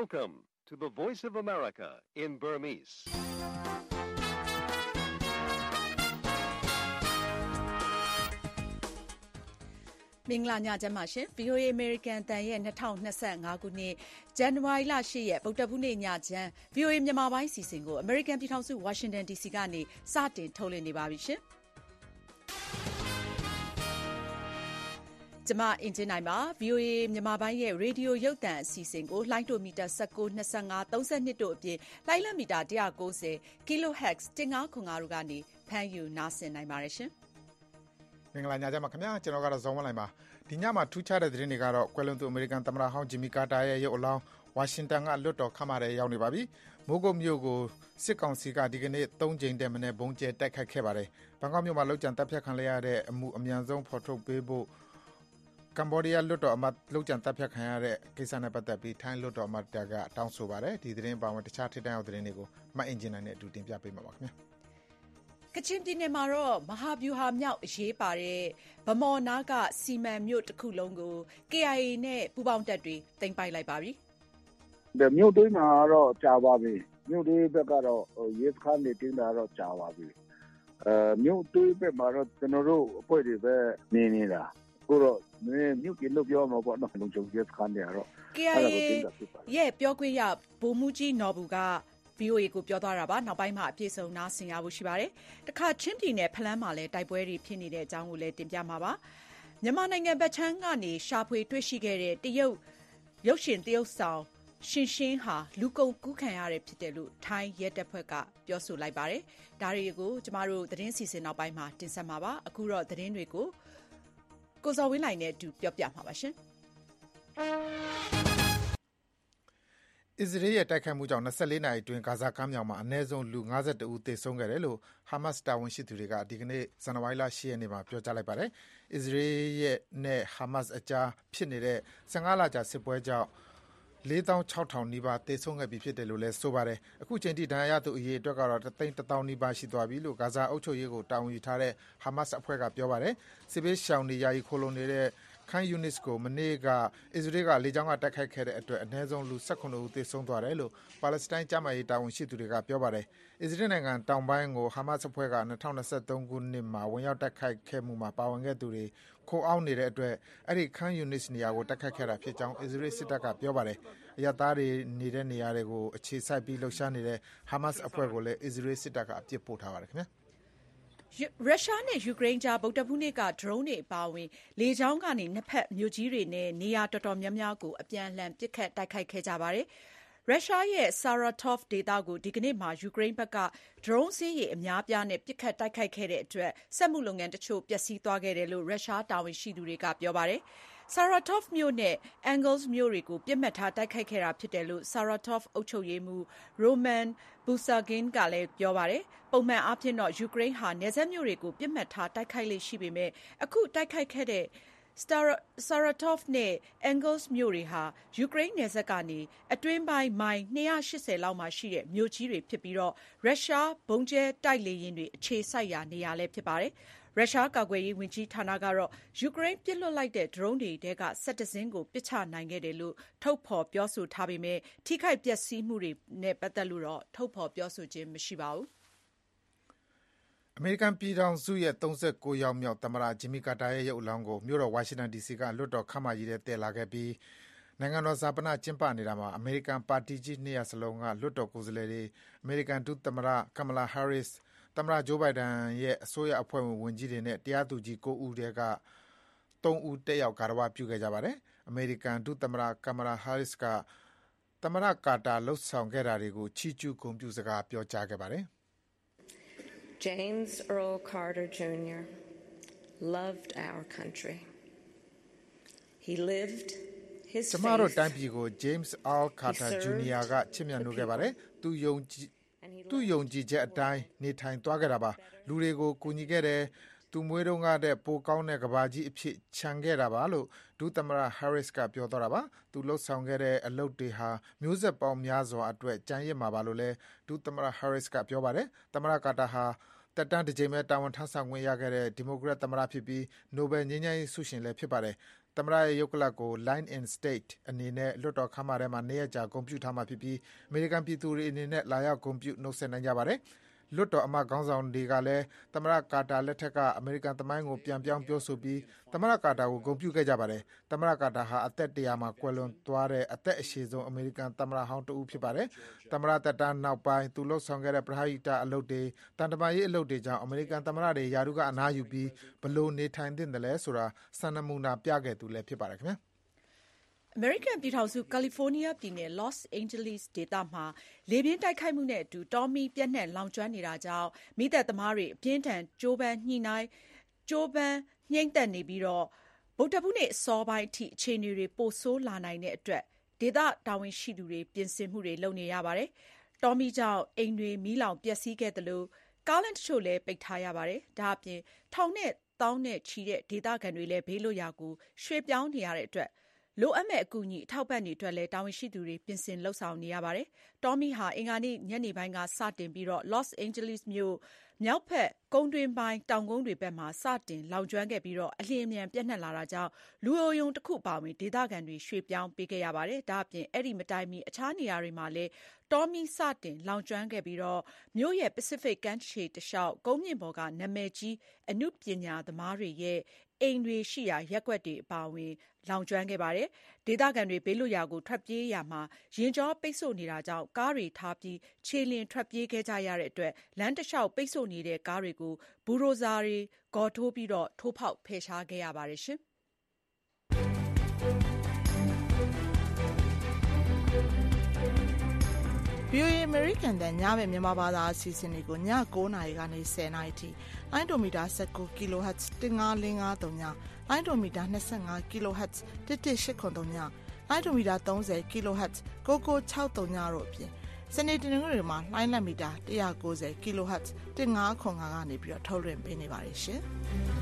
Welcome to the Voice of America in Burmese. ။မင်္ဂလာညချမ်းပါရှင်။ VOA American အသံရဲ့2025ခုနှစ်ဇန်နဝါရီလ10ရက်ဗုဒ္ဓဟူးနေ့ညချမ်း VOA မြန်မာပိုင်းအစီအစဉ်ကို American ပြည်ထောင်စု Washington DC ကနေစတင်ထုတ်လွှင့်နေပါပြီရှင်။ကျွန်မအင်ဂျင်နိုင်ပါ VOA မြန်မာပိုင်းရဲ့ရေဒီယိုရုပ်သံအစီအစဉ်ကိုလှိုင်းတိုမီတာ19 25 32တို့အပြင်လှိုင်းလမီတာ190 kHz 1505တို့ကနေဖမ်းယူနားဆင်နိုင်ပါတယ်ရှင်။မင်္ဂလာညချမ်းပါခင်ဗျာကျွန်တော်ကတော့ဇော်ဝင်းလိုင်ပါဒီညမှာထူးခြားတဲ့သတင်းတွေကတော့ကွယ်လွန်သူအမေရိကန်သမ္မတဟောင်းဂျင်မီကာတာရဲ့ရုပ်အလောင်းဝါရှင်တန်ကလွတ်တော်ခမ်းမထဲရောက်နေပါပြီမိုးကုတ်မြို့ကိုစစ်ကောင်စီကဒီကနေ့3ကြိမ်တည်းမနေ့ဘုံကျဲတိုက်ခိုက်ခဲ့ပါတယ်ဘန်ကောက်မြို့မှာလောက်ကျန်တပ်ဖြတ်ခံရတဲ့အမှုအမြန်ဆုံးဖော်ထုတ်ပေးဖို့ကမ္ဘောဒီးယားလွတ်တော်အမတ်လောက်ကျန်တပ်ဖြတ်ခံရတဲ့ကိစ္စနဲ့ပတ်သက်ပြီးထိုင်းလွတ်တော်အမတ်ကတောင်းဆိုပါတယ်ဒီသတင်းပါဝင်တခြားထိပ်တန်းအောင်သတင်းတွေကိုမှတ်အင်ဂျင်နိုင်နဲ့အတူတင်ပြပေးမှာပါခင်ဗျာကချင်ပြည်နယ်မှာတော့မဟာဗျူဟာမြောက်အရေးပါတဲ့ဗမော်နာကစီမံမြို့တစ်ခုလုံးကို KIA နဲ့ပူးပေါင်းတပ်တွေသိမ်းပိုက်လိုက်ပါပြီ။မြို့တွေးမှာတော့ကြာပါပြီ။မြို့တွေးဘက်ကတော့ရဲစခန်းတွေတင်းတာတော့ကြာပါပြီ။မြို့တွေးဘက်မှာတော့ကျွန်တော်တို့အဖွဲ့တွေပဲနေနေတာ။ကိုတော့မြို့ကြီးလို့ပြောမှာပေါ့နော်လုံခြုံရဲစခန်းတွေကတော့ KIA ရဲ့ပြောခွင့်ရဗိုလ်မှူးကြီးနော်ဘူကVOA ကိုပြောသွားတာပါနောက်ပိုင်းမှာအပြည့်စုံနားဆင်ရဖို့ရှိပါတယ်တခါချင်းပြည်နယ်ဖလန်းမှာလည်းတိုက်ပွဲတွေဖြစ်နေတဲ့အကြောင်းကိုလည်းတင်ပြမှာပါမြန်မာနိုင်ငံဗတ်ချမ်းကနေရှာဖွေတွေ့ရှိခဲ့တဲ့တရုတ်ရုပ်ရှင်တရုတ်ဆောင်ရှင်ရှင်းဟာလူကုန်ကူးခံရတယ်ဖြစ်တယ်လို့ထိုင်းရဲတပ်ဖွဲ့ကပြောဆိုလိုက်ပါတယ်ဒါတွေကိုကျမတို့သတင်းစီစဉ်နောက်ပိုင်းမှာတင်ဆက်မှာပါအခုတော့သတင်းတွေကိုကိုစော်ဝင်းလိုင်နဲ့အတူပြောပြမှာပါရှင်အစ္စရေးရဲ့တိုက်ခိုက်မှုကြောင့်24နာရီအတွင်းဂါဇာကမ်းမြောင်မှာအနည်းဆုံးလူ52ဦးသေဆုံးခဲ့တယ်လို့ဟာမတ်စ်တာဝန်ရှိသူတွေကဒီကနေ့ဇန်နဝါရီလ10ရက်နေ့မှာပြောကြားလိုက်ပါတယ်။အစ္စရေးရဲ့နဲ့ဟာမတ်စ်အကြားဖြစ်နေတဲ့15လကြာစစ်ပွဲကြောင့်46,000နီးပါးသေဆုံးခဲ့ပြီဖြစ်တယ်လို့လည်းဆိုပါတယ်။အခုချိန်ထိဒဏ်ရာရသူအရေအတွက်ကတော့1,000,000နီးပါးရှိသွားပြီလို့ဂါဇာအုပ်ချုပ်ရေးကိုတာဝန်ယူထားတဲ့ဟာမတ်စ်အဖွဲ့ကပြောပါတယ်။စစ်ဘေးရှောင်တွေယာယီခိုလုံနေတဲ့Khan Yunis ကိုမနေ့ကအစ္စရေးကလေကြောင်းကတိုက်ခိုက်ခဲ့တဲ့အတွက်အနည်းဆုံးလူ18ဦးသေဆုံးသွားတယ်လို့ပါလက်စတိုင်းကျန်းမာရေးတာဝန်ရှိသူတွေကပြောပါတယ်။အစ္စရေးနိုင်ငံတောင်ပိုင်းကိုဟာမတ်စ်အဖွဲ့က2023ခုနှစ်မှာဝင်ရောက်တိုက်ခိုက်ခဲ့မှုမှာပါဝင်ခဲ့သူတွေခိုးအောင်းနေတဲ့အတွက်အဲ့ဒီ Khan Yunis နေရာကိုတိုက်ခိုက်ခဲ့တာဖြစ်ကြောင်းအစ္စရေးစစ်တပ်ကပြောပါတယ်။အရပ်သားတွေနေတဲ့နေရာတွေကိုအခြေစိုက်ပြီးလှုပ်ရှားနေတဲ့ဟာမတ်စ်အဖွဲ့ကိုလည်းအစ္စရေးစစ်တပ်ကအပြစ်ပို့ထားပါတယ်ခင်ဗျာ။ရုရှားနဲ့ယူကရိန်းကြားဗုဒ္ဓဟူးနေ့ကဒရုန်းတွေအပါအဝင်လေကြောင်းကနေနှစ်ဖက်မြို့ကြီးတွေနဲ့နေရာတော်တော်များများကိုအပြန်အလှန်ပစ်ခတ်တိုက်ခိုက်ခဲ့ကြပါတယ်။ရုရှားရဲ့ Saratov ဒေသကိုဒီကနေ့မှာယူကရိန်းဘက်ကဒရုန်းစင်းရေအများပြားနဲ့ပစ်ခတ်တိုက်ခိုက်ခဲ့တဲ့အတွက်စက်မှုလုပ်ငန်းတချို့ပျက်စီးသွားခဲ့တယ်လို့ရုရှားတာဝန်ရှိသူတွေကပြောပါတယ်။ Saratov မြို့နဲ့ Engels မြို့တွေကိုပြစ်မှတ်ထားတိုက်ခိုက်ခဲ့တာဖြစ်တယ်လို့ Saratov အုပ်ချုပ်ရေးမှူး Roman Busagin ကလည်းပြောပါတယ်။ပုံမှန်အားဖြင့်တော့ယူကရိန်းဟာနယ်စပ်မြို့တွေကိုပြစ်မှတ်ထားတိုက်ခိုက်လေ့ရှိပေမဲ့အခုတိုက်ခိုက်ခဲ့တဲ့Saratov နဲ့ Engels မြို့တွေဟာယူကရိန်းနယ်စပ်ကနေအတွင်းပိုင်းမိုင်280လောက်မှာရှိတဲ့မြို့ကြီးတွေဖြစ်ပြီးရုရှားဘုံးကျဲတိုက်လေယာဉ်တွေအခြေစိုက်ရာနေရာလည်းဖြစ်ပါတယ်။ရုရှားကာကွယ်ရေးဝန်ကြီးဌာနကတော့ယူကရိန်းပစ်လွှတ်လိုက်တဲ့ဒရုန်းတွေထဲက17စင်းကိုပစ်ချနိုင်ခဲ့တယ်လို့ထုတ်ဖော်ပြောဆိုထားပေမဲ့ထိခိုက်ပျက်စီးမှုတွေနဲ့ပတ်သက်လို့တော့ထုတ်ဖော်ပြောဆိုခြင်းမရှိပါဘူး။အမေရိကန်ပြည်ထောင်စုရဲ့39ရောက်မြောက်သမ္မတဂျင်မီကာတာရဲ့ရုပ်အလောင်းကိုမြို့တော်ဝါရှင်တန် DC ကလွတ်တော်ခမ်းမကြီးထဲတည်လာခဲ့ပြီးနိုင်ငံတော်ဇာပနကျင်းပနေတာမှာအမေရိကန်ပါတီကြီး2ရပ်စလုံးကလွတ်တော်ကိုယ်စားလှယ်တွေအမေရိကန်ဒုသမ္မတကမ်မလာဟဲရစ်သမ္မတဂျိုးဘိုင်ဒန်ရဲ့အစိုးရအဖွဲ့ဝင်ဝန်ကြီးတွေနဲ့တရားသူကြီး9ဦးထဲက3ဦးတက်ရောက်ဂါရဝပြုခဲ့ကြပါတယ်။အမေရိကန်ဒုသမ္မတကမ်မလာဟဲရစ်ကသမ္မတကာတာလှုပ်ဆောင်ခဲ့တာတွေကိုချီးကျူးဂုဏ်ပြုစကားပြောကြားခဲ့ပါတယ်။ James Earl Carter Jr. loved our country. He lived his faith. ကျမတို့တိုင်းပြည်ကို James Earl Carter Jr. ကချစ်မြတ်နိုးခဲ့ပါတယ်။သူယုံကြည်ချက်အတိုင်းနေထိုင်သွားခဲ့တာပါ။လူတွေကိုကူညီခဲ့တယ်။သူမွေးတုန်းကတည်းကပိုကောင်းတဲ့ကဘာကြီးအဖြစ်ခြံခဲ့တာပါလို့ဒုသမ္မတ Harris ကပြောသွားတာပါ။သူလှုပ်ဆောင်ခဲ့တဲ့အလုပ်တွေဟာမျိုးဆက်ပေါင်းများစွာအတွက်ကျန်ရစ်မှာပါလို့လည်းဒုသမ္မတ Harris ကပြောပါတယ်။သမ္မတကာတာဟာတက်တန်းတစ်ကြိမ်ပဲတာဝန်ထမ်းဆောင်ခွင့်ရခဲ့တဲ့ဒီမိုကရက်သမ္မတဖြစ်ပြီးနိုဘယ်ငြိမ်းချမ်းရေးဆုရှင်လည်းဖြစ်ပါတယ်။သမ္မတရဲ့ရုပ်ကလပ်ကို Line in State အနေနဲ့လွှတ်တော်ခန်းမထဲမှာ2ရက်ကြာဂုဏ်ပြုထားမှာဖြစ်ပြီးအမေရိကန်ပြည်သူတွေအနေနဲ့လာရောက်ဂုဏ်ပြုနှုတ်ဆက်နိုင်ကြပါတယ်။လွှတ်တော်အမတ်ခေါင်းဆောင်တွေကလည်းသမ္မတကာတာလက်ထက်ကအမေရိကန်သမိုင်းကိုပြန်ပြောင်းပြောဆိုပြီးသမ္မတကာတာကိုဂုဏ်ပြုခဲ့ကြပါတယ်။သမ္မတကာတာဟာအသက်100မှာကွယ်လွန်သွားတဲ့အသက်အရှည်ဆုံးအမေရိကန်သမ္မတဟောင်းတဦးဖြစ်ပါတယ်။သမ္မတသက်တမ်းနောက်ပိုင်းသူလှုပ်ဆောင်ခဲ့တဲ့ပရဟိတအလုပ်တွေတန်တမာရေးအလုပ်တွေကြောင့်အမေရိကန်သမ္မတတွေယာရုကအနားယူပြီးဘလို့နေထိုင်သင့်တယ်လဲဆိုတာစံနမူနာပြခဲ့သူလည်းဖြစ်ပါတယ်ခင်ဗျာ။အမေရိကန်ပြည်ထောင်စုကယ်လီဖိုးနီးယားပြည်နယ် Los Angeles ဒေသမှာလေပြင်းတိုက်ခိုက်မှုနဲ့အတူတောမီးပြန့်နှံ့လောင်ကျွမ်းနေတာကြောင့်မီးသတ်သမားတွေအပြင်းထန်ကြိုးပမ်းညှိမ့်သက်နေပြီးဗုဒ္ဓဟူးနေ့အစောပိုင်းအထိအခြေအနေတွေပိုဆိုးလာနိုင်တဲ့အတွက်ဒေသတာဝန်ရှိသူတွေပြင်ဆင်မှုတွေလုပ်နေရပါတယ်။တောမီးကြောင့်အိမ်တွေမီးလောင်ပျက်စီးခဲ့သလိုကားလမ်းတချို့လည်းပိတ်ထားရပါတယ်။ဒါ့အပြင်ထောင်နဲ့သောင်းနဲ့ချီတဲ့ဒေသခံတွေလည်းဘေးလွတ်ရာကိုရွှေ့ပြောင်းနေရတဲ့အတွက်လိုအပ်မဲ့အကူအညီအထောက်ပံ့တွေအတွက်လည်းတာဝန်ရှိသူတွေပြင်ဆင်လုပ်ဆောင်နေရပါတယ်။တောမီဟာအင်္ဂါနေ့ညနေပိုင်းကစတင်ပြီးLos Angeles မြို့မြောက်ဘက်ကုန်းတွင်းပိုင်းတောင်ကုန်းတွေဘက်မှာစတင်လောင်ကျွမ်းခဲ့ပြီးအလျင်အမြန်ပြန့်နှံ့လာတာကြောင့်လူအိုရုံတစ်ခုအပါအဝင်ဒေသခံတွေရွှေ့ပြောင်းပေးခဲ့ရပါတယ်။ဒါ့အပြင်အဲ့ဒီမတိုင်မီအခြားနေရာတွေမှာလည်းတောမီစတင်လောင်ကျွမ်းခဲ့ပြီးမြို့ရဲ့ Pacific ကမ်းခြေတလျှောက်ကုန်းမြင့်ပေါ်ကနာမည်ကြီးအနုပညာသမားတွေရဲ့အိမ်တွေရှိရာရပ်ကွက်တွေအပါအဝင်လောင်ကျွမ်းခဲ့ပါတယ်။ဒေသခံတွေဘေးလွတ်ရာကိုထွက်ပြေးရာမှာယာဉ်ကြောပိတ်ဆို့နေတာကြောင့်ကားတွေထားပြီးခြေလျင်ထွက်ပြေးခဲ့ကြရတဲ့အတွက်လမ်းတလျှောက်ပိတ်ဆို့နေတဲ့ကားတွေကိုဘူရိုဇာတွေဂေါ်ထိုးပြီးထိုးဖောက်ဖယ်ရှားခဲ့ရပါတယ်ရှင်။ VOA American တန်ညမဲ့မြန်မာဘာသာအစီအစဉ်တွေကိုည9:00 နာရီကနေ10:00 နာရီထိလိုင်းဒိုမီတာ19 kHz 15553ညလိုင်းဒိုမီတာ25 kHz 11883ညလိုင်းဒိုမီတာ30 kHz 9963ညတို့အပြင်စနေတနင်္ဂနွေမှာလိုင်းလက်မီတာ190 kHz 1505ကနေပြီးတော့ထုတ်လွှင့်ပေးနေပါတယ်ရှင်။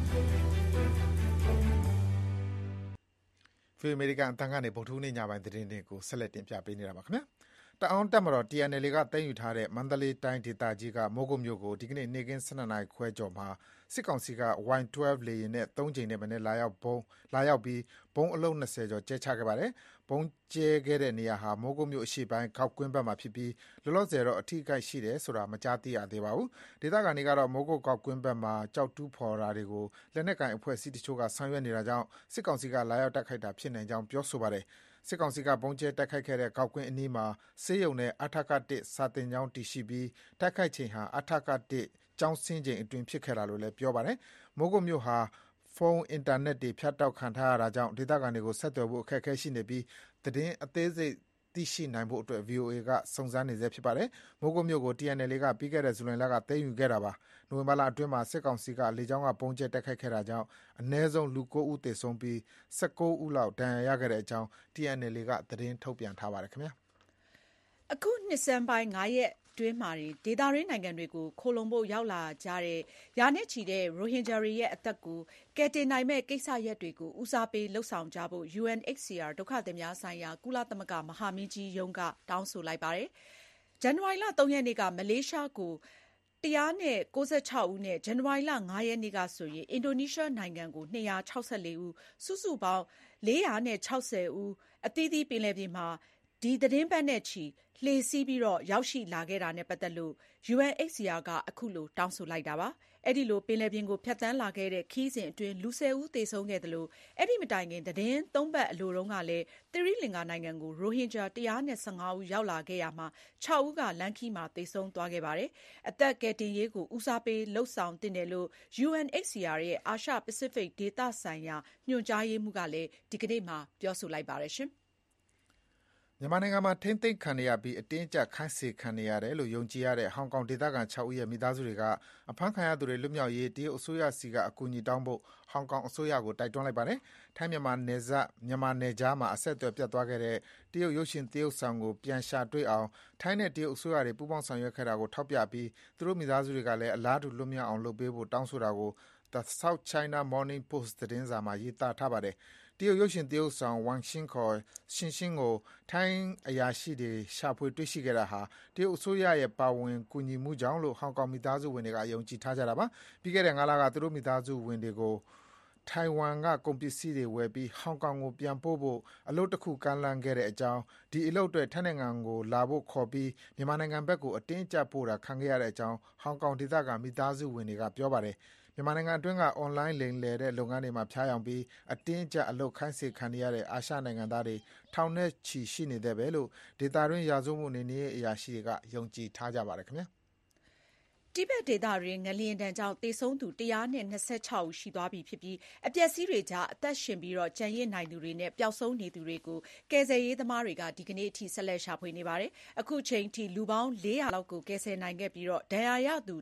VOA American အတန်းကနေဗုဒ္ဓဟူးနေ့ညပိုင်းသတင်းတွေကိုဆက်လက်တင်ပြပေးနေတာပါခင်ဗျာ။တအောင်းတက်မတော် TNL ကသိမ်းယူထားတဲ့မန္တလေးတိုင်းဒေသကြီးကမိုးကုတ်မြို့ကိုဒီကနေ့နေ့ကင်း12နာရီခွဲကျော်မှာစစ်ကောင်စီက Y12 လေယာဉ်နဲ့3ကြိမ်နဲ့မနေ့လာရောက်ပြီးဘုံအလုံး20ကျော်ကျဲချခဲ့ပါတယ်။ဘုံကျဲခဲ့တဲ့နေရာဟာမိုးကုတ်မြို့အရှေ့ပိုင်းခောက်ကွင်းဘက်မှာဖြစ်ပြီးလောလောဆယ်တော့အထိအခိုက်ရှိတယ်ဆိုတာမကြားသိရသေးပါဘူး။ဒေသခံတွေကတော့မိုးကုတ်ခောက်ကွင်းဘက်မှာကြောက်တူးဖော်တာတွေကိုလက်နက်ကင်အဖွဲ့အစည်းတချို့ကဆောင်ရွက်နေတာကြောင့်စစ်ကောင်စီကလာရောက်တိုက်ခိုက်တာဖြစ်နိုင်ကြောင်းပြောဆိုပါတယ်။စစ်ကောင်စီကပုံကျဲတိုက်ခိုက်ခဲ့တဲ့ကောက်ကွင်းအနီးမှာဆေးရုံနဲ့အထက1စာတင်ကျောင်းတည်ရှိပြီးတိုက်ခိုက်ချိန်ဟာအထက1ကျောင်းဆင်းချိန်အတွင်းဖြစ်ခဲ့တာလို့လည်းပြောပါတယ်။မိုးကုတ်မြို့ဟာဖုန်းအင်တာနက်တွေဖြတ်တောက်ခံထားရတာကြောင့်ဒေသခံတွေကိုဆက်သွယ်ဖို့အခက်အခဲရှိနေပြီးသတင်းအသေးစိတ်သိရှိနိုင်ဖို့အတွက် VOA ကစုံစမ်းနေဆဲဖြစ်ပါတယ်။မိုးကုတ်မြို့ကို TNL ကပြီးခဲ့တဲ့ဇူလိုင်လကသိမ်းယူခဲ့တာပါ။နိုဝင်ဘာလအတွင်းမှာစစ်ကောင်စီကလေကြောင်းကပုံကျဲတိုက်ခိုက်ခဲ့တာကြောင့်အနည်းဆုံးလူ9ဦးသေဆုံးပြီး19ဦးလောက်ဒဏ်ရာရခဲ့တဲ့အကြောင်း TNL ကသတင်းထုတ်ပြန်ထားပါတယ်ခင်ဗျာ။အခုနှစ်ဆန်းပိုင်း9ရက်တွင်းမှာဒေသရင်းနိုင်ငံတွေကိုခိုလုံဖို့ရောက်လာကြတဲ့ရာနဲ့ချီတဲ့ရိုဟင်ဂျာတွေရဲ့အသက်ကိုကယ်တင်နိုင်မဲ့ကိစ္စရပ်တွေကိုဦးစားပေးလှုပ်ဆောင်ကြဖို့ UNHCR ဒုက္ခသည်များဆိုင်ရာကုလသမဂ္ဂမဟာမင်းကြီးရုံးကတောင်းဆိုလိုက်ပါတယ်။ဇန်နဝါရီလ3ရက်နေ့ကမလေးရှားကို196ဦးနဲ့ဇန်နဝါရီလ5ရက်နေ့ကဆိုရင်အင်ဒိုနီးရှားနိုင်ငံကို264ဦးစုစုပေါင်း460ဦးအသီးသီးပင်လယ်ပြင်မှာဒီသတင်းပတ်နဲ့ချီလှေစီးပြီးရောက်ရှိလာခဲ့တာနဲ့ပတ်သက်လို့ UNHCR ကအခုလိုတောင်းဆိုလိုက်တာပါ။အဲ့ဒီလိုပင်လယ်ပြင်ကိုဖြတ်သန်းလာခဲ့တဲ့ခီးစဉ်အတွင်းလူ10ဦးသေဆုံးခဲ့တယ်လို့အဲ့ဒီမတိုင်ခင်သတင်း3ပတ်အလိုတုန်းကလည်းသီရိလင်္ကာနိုင်ငံကိုရိုဟင်ဂျာ115ဦးရောက်လာခဲ့ရမှာ6ဦးကလမ်းခီးမှာသေဆုံးသွားခဲ့ပါတယ်။အသက်ကယ်တင်ရေးကိုဦးစားပေးလှုပ်ဆောင်တင်တယ်လို့ UNHCR ရဲ့အာရှပစိဖိတ်ဒေသဆိုင်ရာညွှန်ကြားရေးမှူးကလည်းဒီကနေ့မှပြောဆိုလိုက်ပါတယ်ရှင်။မြန်မာနိုင်ငံမှာထိမ့်သိမ်းခံနေရပြီးအတင်းအကျပ်ခိုင်းစေခံနေရတယ်လို့ယုံကြည်ရတဲ့ဟောင်ကောင်ဒေသခံ6ဦးရဲ့မိသားစုတွေကအဖမ်းခံရသူတွေလွတ်မြောက်ရေးတရုတ်အစိုးရစီကအကူအညီတောင်းဖို့ဟောင်ကောင်အစိုးရကိုတိုက်တွန်းလိုက်ပါတယ်။ထိုင်းမြန်မာနယ်ကြားမှာအဆက်အသွယ်ပြတ်သွားခဲ့တဲ့တရုတ်ရုပ်ရှင်သရုပ်ဆောင်ကိုပြန်ရှာတွေ့အောင်ထိုင်းနဲ့တရုတ်အစိုးရတွေပူးပေါင်းဆောင်ရွက်ခဲ့တာကိုထောက်ပြပြီးသူတို့မိသားစုတွေကလည်းအလားတူလွတ်မြောက်အောင်လုပ်ပေးဖို့တောင်းဆိုတာကို The South China Morning Post သတင်းစာမှာရေးသားထားပါတယ်။တရုတ်ရုပ်ရှင်သရုပ်ဆောင် Wang Xing ခေါ် Xing Xing ကိုထိုင်းအရာရှိတွေရှာဖွေတွေ့ရှိခဲ့တာဟာတရုတ်အစိုးရရဲ့ပါဝင်ကူညီမှုကြောင့်လို့ဟောင်ကောင်မိသားစုဝင်တွေကယုံကြည်ထားကြတာပါ။ပြီးခဲ့တဲ့9လကသူတို့မိသားစုဝင်တွေကိုထိုင်ဝမ်ကကုန်ပစ္စည်းတွေဝယ်ပြီးဟောင်ကောင်ကိုပြန်ပို့ဖို့အလုပ်တခုကမ်းလှမ်းခဲ့တဲ့အကြောင်းဒီအလုပ်အတွက်ထိုင်းနိုင်ငံကိုလာဖို့ခေါ်ပြီးမြန်မာနိုင်ငံဘက်ကိုအတင်းအကျပ်ပို့တာခံခဲ့ရတဲ့အကြောင်းဟောင်ကောင်ဒေသခံမိသားစုဝင်တွေကပြောပါတယ်မြန်မာနိုင်ငံအတွင်းကအွန်လိုင်းလိမ်လည်တဲ့လုပ်ငန်းတွေမှာဖျားယောင်းပြီးအတင်းအကျပ်အလုပ်ခိုင်းစေခံနေရတဲ့အာရှနိုင်ငံသားတွေထောင်နဲ့ချီရှိနေသေးပဲလို့ဒေသတွင်းရာဇဝတ်မှုနေနေအရာရှိတွေကယုံကြည်ထားကြပါတယ်ခင်ဗျာတိဘက်ဒေသတွင်းငလျင်ဒဏ်ကြောင့်သေဆုံးသူ126ဦးရှိသွားပြီဖြစ်ပြီးအပျက်စီးတွေကြားအသက်ရှင်ပြီးကျန်ရစ်နိုင်သူတွေနဲ့ပျောက်ဆုံးနေသူတွေကိုကယ်ဆယ်ရေးသမားတွေကဒီကနေ့အထိဆက်လက်ရှာဖွေနေပါတယ်။အခုချိန်ထိလူပေါင်း400လောက်ကိုကယ်ဆယ်နိုင်ခဲ့ပြီးဒဏ်ရာရသူ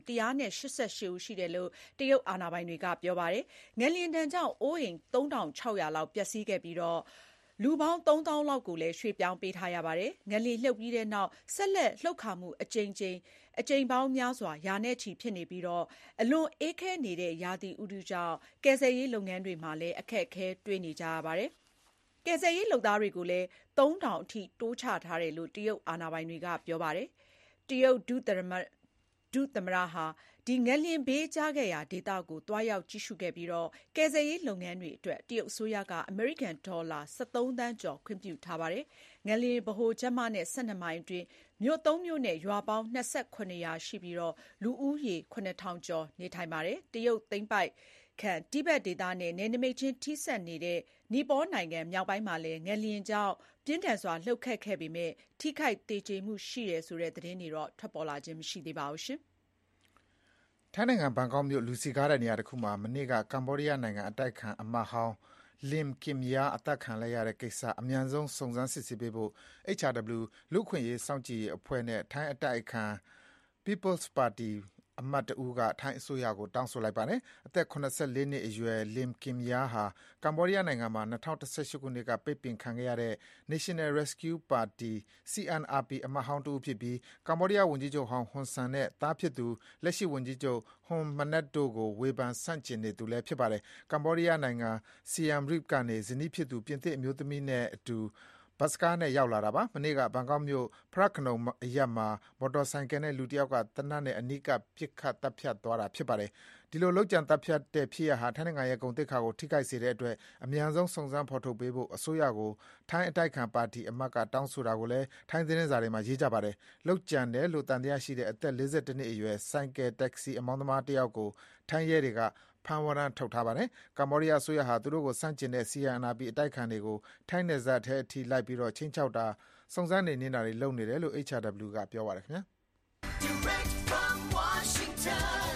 188ဦးရှိတယ်လို့တရုတ်အာဏာပိုင်တွေကပြောပါတယ်။ငလျင်ဒဏ်ကြောင့်အိုးအိမ်3600လောက်ပျက်စီးခဲ့ပြီးလူပေါင်း3000လောက်ကိုလည်းရွှေ့ပြောင်းပေးထားရပါတယ်။ငလျင်လှုပ်ပြီးတဲ့နောက်ဆက်လက်လှုပ်ခါမှုအကြိမ်ပေါင်းများစွာရာနဲ့ချီဖြစ်နေပြီးအလွန်အေးခဲနေတဲ့ရာသီဥတုကြောင့်ကယ်ဆယ်ရေးလုပ်ငန်းတွေမှာလည်းအခက်အခဲတွေ့နေကြရပါတယ်။ကယ်ဆယ်ရေးလုပ်သားတွေကိုလည်း3000အထိတိုးချထားတယ်လို့တရုတ်အာဏာပိုင်တွေကပြောပါတယ်။တရုတ်ဒုသမ္မတဟာဒီငလျင်ဘေးကျခဲ့ရာဒေသကိုသွားရောက်ကြည့်ရှုခဲ့ပြီးကယ်ဆယ်ရေးလုပ်ငန်းတွေအတွက်တရုတ်အစိုးရကအမေရိကန်ဒေါ်လာ13သန်းကျော်ခွင့်ပြုထားပါတယ်။ငလျင်ဗဟိုချက်မနဲ့12မိုင်အတွင်းမြို့3မြို့နဲ့ရွာပေါင်း28ရွာရှိပြီးလူဦးရေ9000ကျော်နေထိုင်ပါတယ်။တရုတ်သိမ်းပိုက်ခံတိဘက်ဒေသနဲ့နယ်နိမိတ်ချင်းထိစပ်နေတဲ့နီပေါနိုင်ငံမြောက်ပိုင်းမှာလည်းငလျင်ကြောင့်ပြင်းထန်စွာလှုပ်ခတ်ခဲ့ပေမဲ့ထိခိုက်သေကျေမှုရှိတယ်ဆိုတဲ့သတင်းတွေတော့ထွက်ပေါ်လာခြင်းမရှိသေးပါဘူး။ထိုင်းနိုင်ငံဘန်ကောက်မြို့လူစည်ကားတဲ့နေရာတစ်ခုမှာမနေ့ကကမ္ဘောဒီးယားနိုင်ငံအတိုက်ခံအမတ်ဟောင်းLim Kim Ya အသက်ခံလိုက်ရတဲ့ကိစ္စအမြန်ဆုံးစုံစမ်းစစ်ဆေးပေးဖို့ HRW လူ့အခွင့်အရေးစောင့်ကြည့်ရေးအဖွဲ့နဲ့ထိုင်းအတိုက်အခံ People's Party အမတ်တဦးကထိုင်းအစိုးရကိုတောင်းဆိုလိုက်ပါတယ်။အသက်84နှစ်အရွယ် Lim Kim Ya ဟာကမ္ဘောဒီးယားနိုင်ငံမှာ2018ခုနှစ်ကပိတ်ပင်ခံခဲ့ရတဲ့ National Rescue Party CNRP အမတ်ဟောင်းတဦးဖြစ်ပြီးကမ္ဘောဒီးယားဝန်ကြီးချုပ်ဟောင်း Hun Sen နဲ့သားဖြစ်သူလက်ရှိဝန်ကြီးချုပ် Hun Manet တို့ကိုဝေဖန်ဆန့်ကျင်နေသူလည်းဖြစ်ပါတယ်။ကမ္ဘောဒီးယားနိုင်ငံ Siem Reap ကနေဇနီးဖြစ်သူပြင်သစ်အမျိုးသမီးနဲ့အတူဘတ်စကားနဲ့ရောက်လာတာပါ။မနေ့ကဘန်ကောက်မြို့ဖရတ်ခနုံအရပ်မှာမော်တော်ဆိုင်ကယ်နဲ့လူတစ်ယောက်ကသေနတ်နဲ့အနီးကပ်ပစ်ခတ်သတ်ဖြတ်သွားတာဖြစ်ပါတယ်။ဒီလိုလုပ်ကြံသတ်ဖြတ်တဲ့ဖြစ်ရပ်ဟာထိုင်းနိုင်ငံရဲ့ဂုဏ်သိက္ခာကိုထိခိုက်စေတဲ့အတွက်အမြန်ဆုံးစုံစမ်းဖော်ထုတ်ပေးဖို့အစိုးရကိုထိုင်းအတိုက်ခံပါတီအမတ်ကတောင်းဆိုတာကိုလည်းထိုင်းသတင်းစာတွေမှာရေးကြပါတယ်။လုပ်ကြံတယ်လို့သံသယရှိတဲ့အသက်42နှစ်အရွယ်ဆိုင်ကယ်တက္ကစီအမောင်းသမားတစ်ယောက်ကိုထိုင်းရဲတွေကဖမ်းဝရမ်းထုတ်ထားပါတယ်။ကမ္ဘောဒီးယားအစိုးရဟာသူတို့ကိုဆန့်ကျင်တဲ့ CNRP အတိုက်ခံတွေကိုထိုင်းနယ်စပ်ထဲအထိလိုက်ပြီးချင်းချောက်တာစုံစမ်းနေနေတာတွေလုပ်နေတယ်လို့ HRW ကပြောပါတယ်ခင်ဗျာ။ Direct from Washington,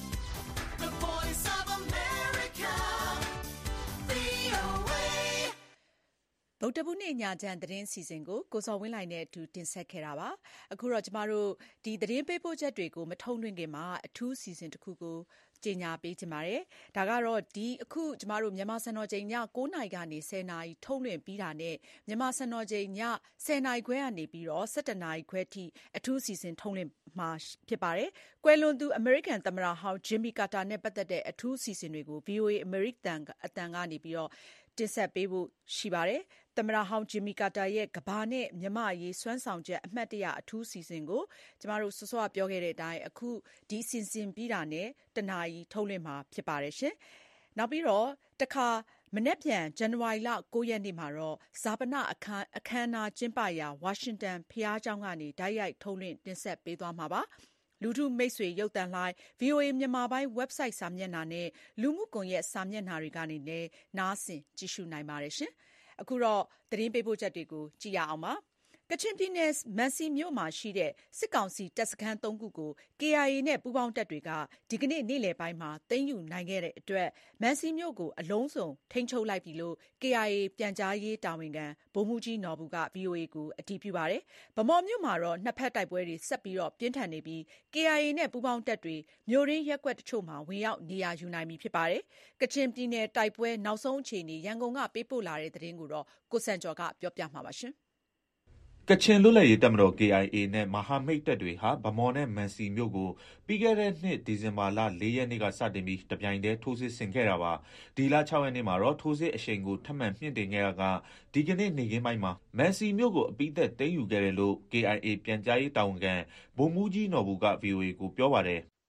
the voice of America, VOA ဗုဒ္ဓဘုနေ့ညချမ်းသတင်းစီစဉ်ကိုကိုစော်ဝင်းလှိုင်နဲ့အတူတင်ဆက်ခဲ့တာပါ။အခုတော့ကျမတို့ဒီသတင်းပေးပို့ချက်တွေကိုမထုတ်လွှင့်ခင်မှာအထူးစီစဉ်တစ်ခုကိုကြေညာပေးချင်ပါတယ်။ဒါကတော့အခုကျမတို့မြန်မာစံတော်ချိန်ည9:00နာရီကနေ10:00နာရီထုတ်လွှင့်ပြီးတာနဲ့မြန်မာစံတော်ချိန်ည10:00နာရီခွဲကနေပြီးတော့17:00နာရီခွဲထိအထူးစီစဉ်ထုတ်လွှင့်မှာဖြစ်ပါတယ်။ကွယ်လွန်သူအမေရိကန်သမ္မတဟောင်းဂျင်မီကာတာနဲ့ပတ်သက်တဲ့အထူးစီစဉ်တွေကို VOA အမေရိကန်အသံကနေပြီးတော့တင်ဆက်ပေးဖို့ရှိပါတယ်။သမ္မတဟောင်းဂျင်မီကာတာရဲ့ကမ္ဘာနဲ့မြန်မာ့အရေးစွမ်းဆောင်ချက်အမှတ်တရအထူးစီစဉ်ကိုကျမတို့စောစောကပြောခဲ့တဲ့အတိုင်းအခုဒီစီစဉ်ပြီးတာနဲ့1နာရီထုတ်လွှင့်မှာဖြစ်ပါတယ်ရှင်။နောက်ပြီးတော့တခါမနက်ဖြန်ဇန်နဝါရီလ9ရက်နေ့မှာတော့ဇာပနအခမ်းအနားကျင်းပရာဝါရှင်တန်ဘုရားကျောင်းကနေတိုက်ရိုက်ထုတ်လွှင့်တင်ဆက်ပေးသွားမှာပါ။လူထုမိတ်ဆွေရုပ်သံလိုင်း VOA မြန်မာပိုင်း website စာမျက်နှာနဲ့လူမှုကွန်ရက်စာမျက်နှာတွေကနေလည်းနားဆင်ကြည့်ရှုနိုင်ပါတယ်ရှင်။အခုတော့သတင်းပေးပို့ချက်တွေကိုကြည့်ရအောင်ပါ။ကချင်ပြည်နယ်မံစီမြို့မှာရှိတဲ့စစ်ကောင်စီတပ်စခန်း3ခုကို KIA နဲ့ပူးပေါင်းတပ်တွေကဒီကနေ့နေ့လယ်ပိုင်းမှာသိမ်းယူနိုင်ခဲ့တဲ့အတွက်မံစီမြို့ကိုအလုံးစုံထိန်းချုပ်လိုက်ပြီလို့ KIA ပြန်ကြားရေးတာဝန်ခံဗိုလ်မှူးကြီးနော်ဘူက VOA ကိုအတည်ပြုပါတယ်။ဗမော်မြို့မှာတော့နှစ်ဖက်တိုက်ပွဲတွေဆက်ပြီးပြင်းထန်နေပြီး KIA နဲ့ပူးပေါင်းတပ်တွေမြို့ရင်းရပ်ကွက်တချို့မှာဝင်ရောက်နေရာယူနိုင်ပြီဖြစ်ပါတယ်။ကချင်ပြည်နယ်တိုက်ပွဲနောက်ဆုံးအခြေအနေရန်ကုန်ကပေးပို့လာတဲ့သတင်းကိုတော့ကိုစံကျော်ကပြောပြမှာပါ။ကချင်လွတ်လပ်ရေးတပ်မတော် KIA နဲ့မဟာမိတ်တပ်တွေဟာဗမော်နဲ့မံစီမြို့ကိုပြီးခဲ့တဲ့နှစ်ဒီဇင်ဘာလ4ရက်နေ့ကစတင်ပြီးတပြိုင်တည်းထိုးစစ်ဆင်ခဲ့တာပါ။ဒီလ6ရက်နေ့မှာတော့ထိုးစစ်အရှိန်ကိုထပ်မံမြင့်တင်ခဲ့ရာကဒီကနေ့နေ့ခင်းပိုင်းမှာမံစီမြို့ကိုအပြီးသက်သိမ်းယူခဲ့တယ်လို့ KIA ပြန်ကြားရေးတာဝန်ခံဗိုလ်မှူးကြီးနော်ဘူက VOA ကိုပြောပါတယ်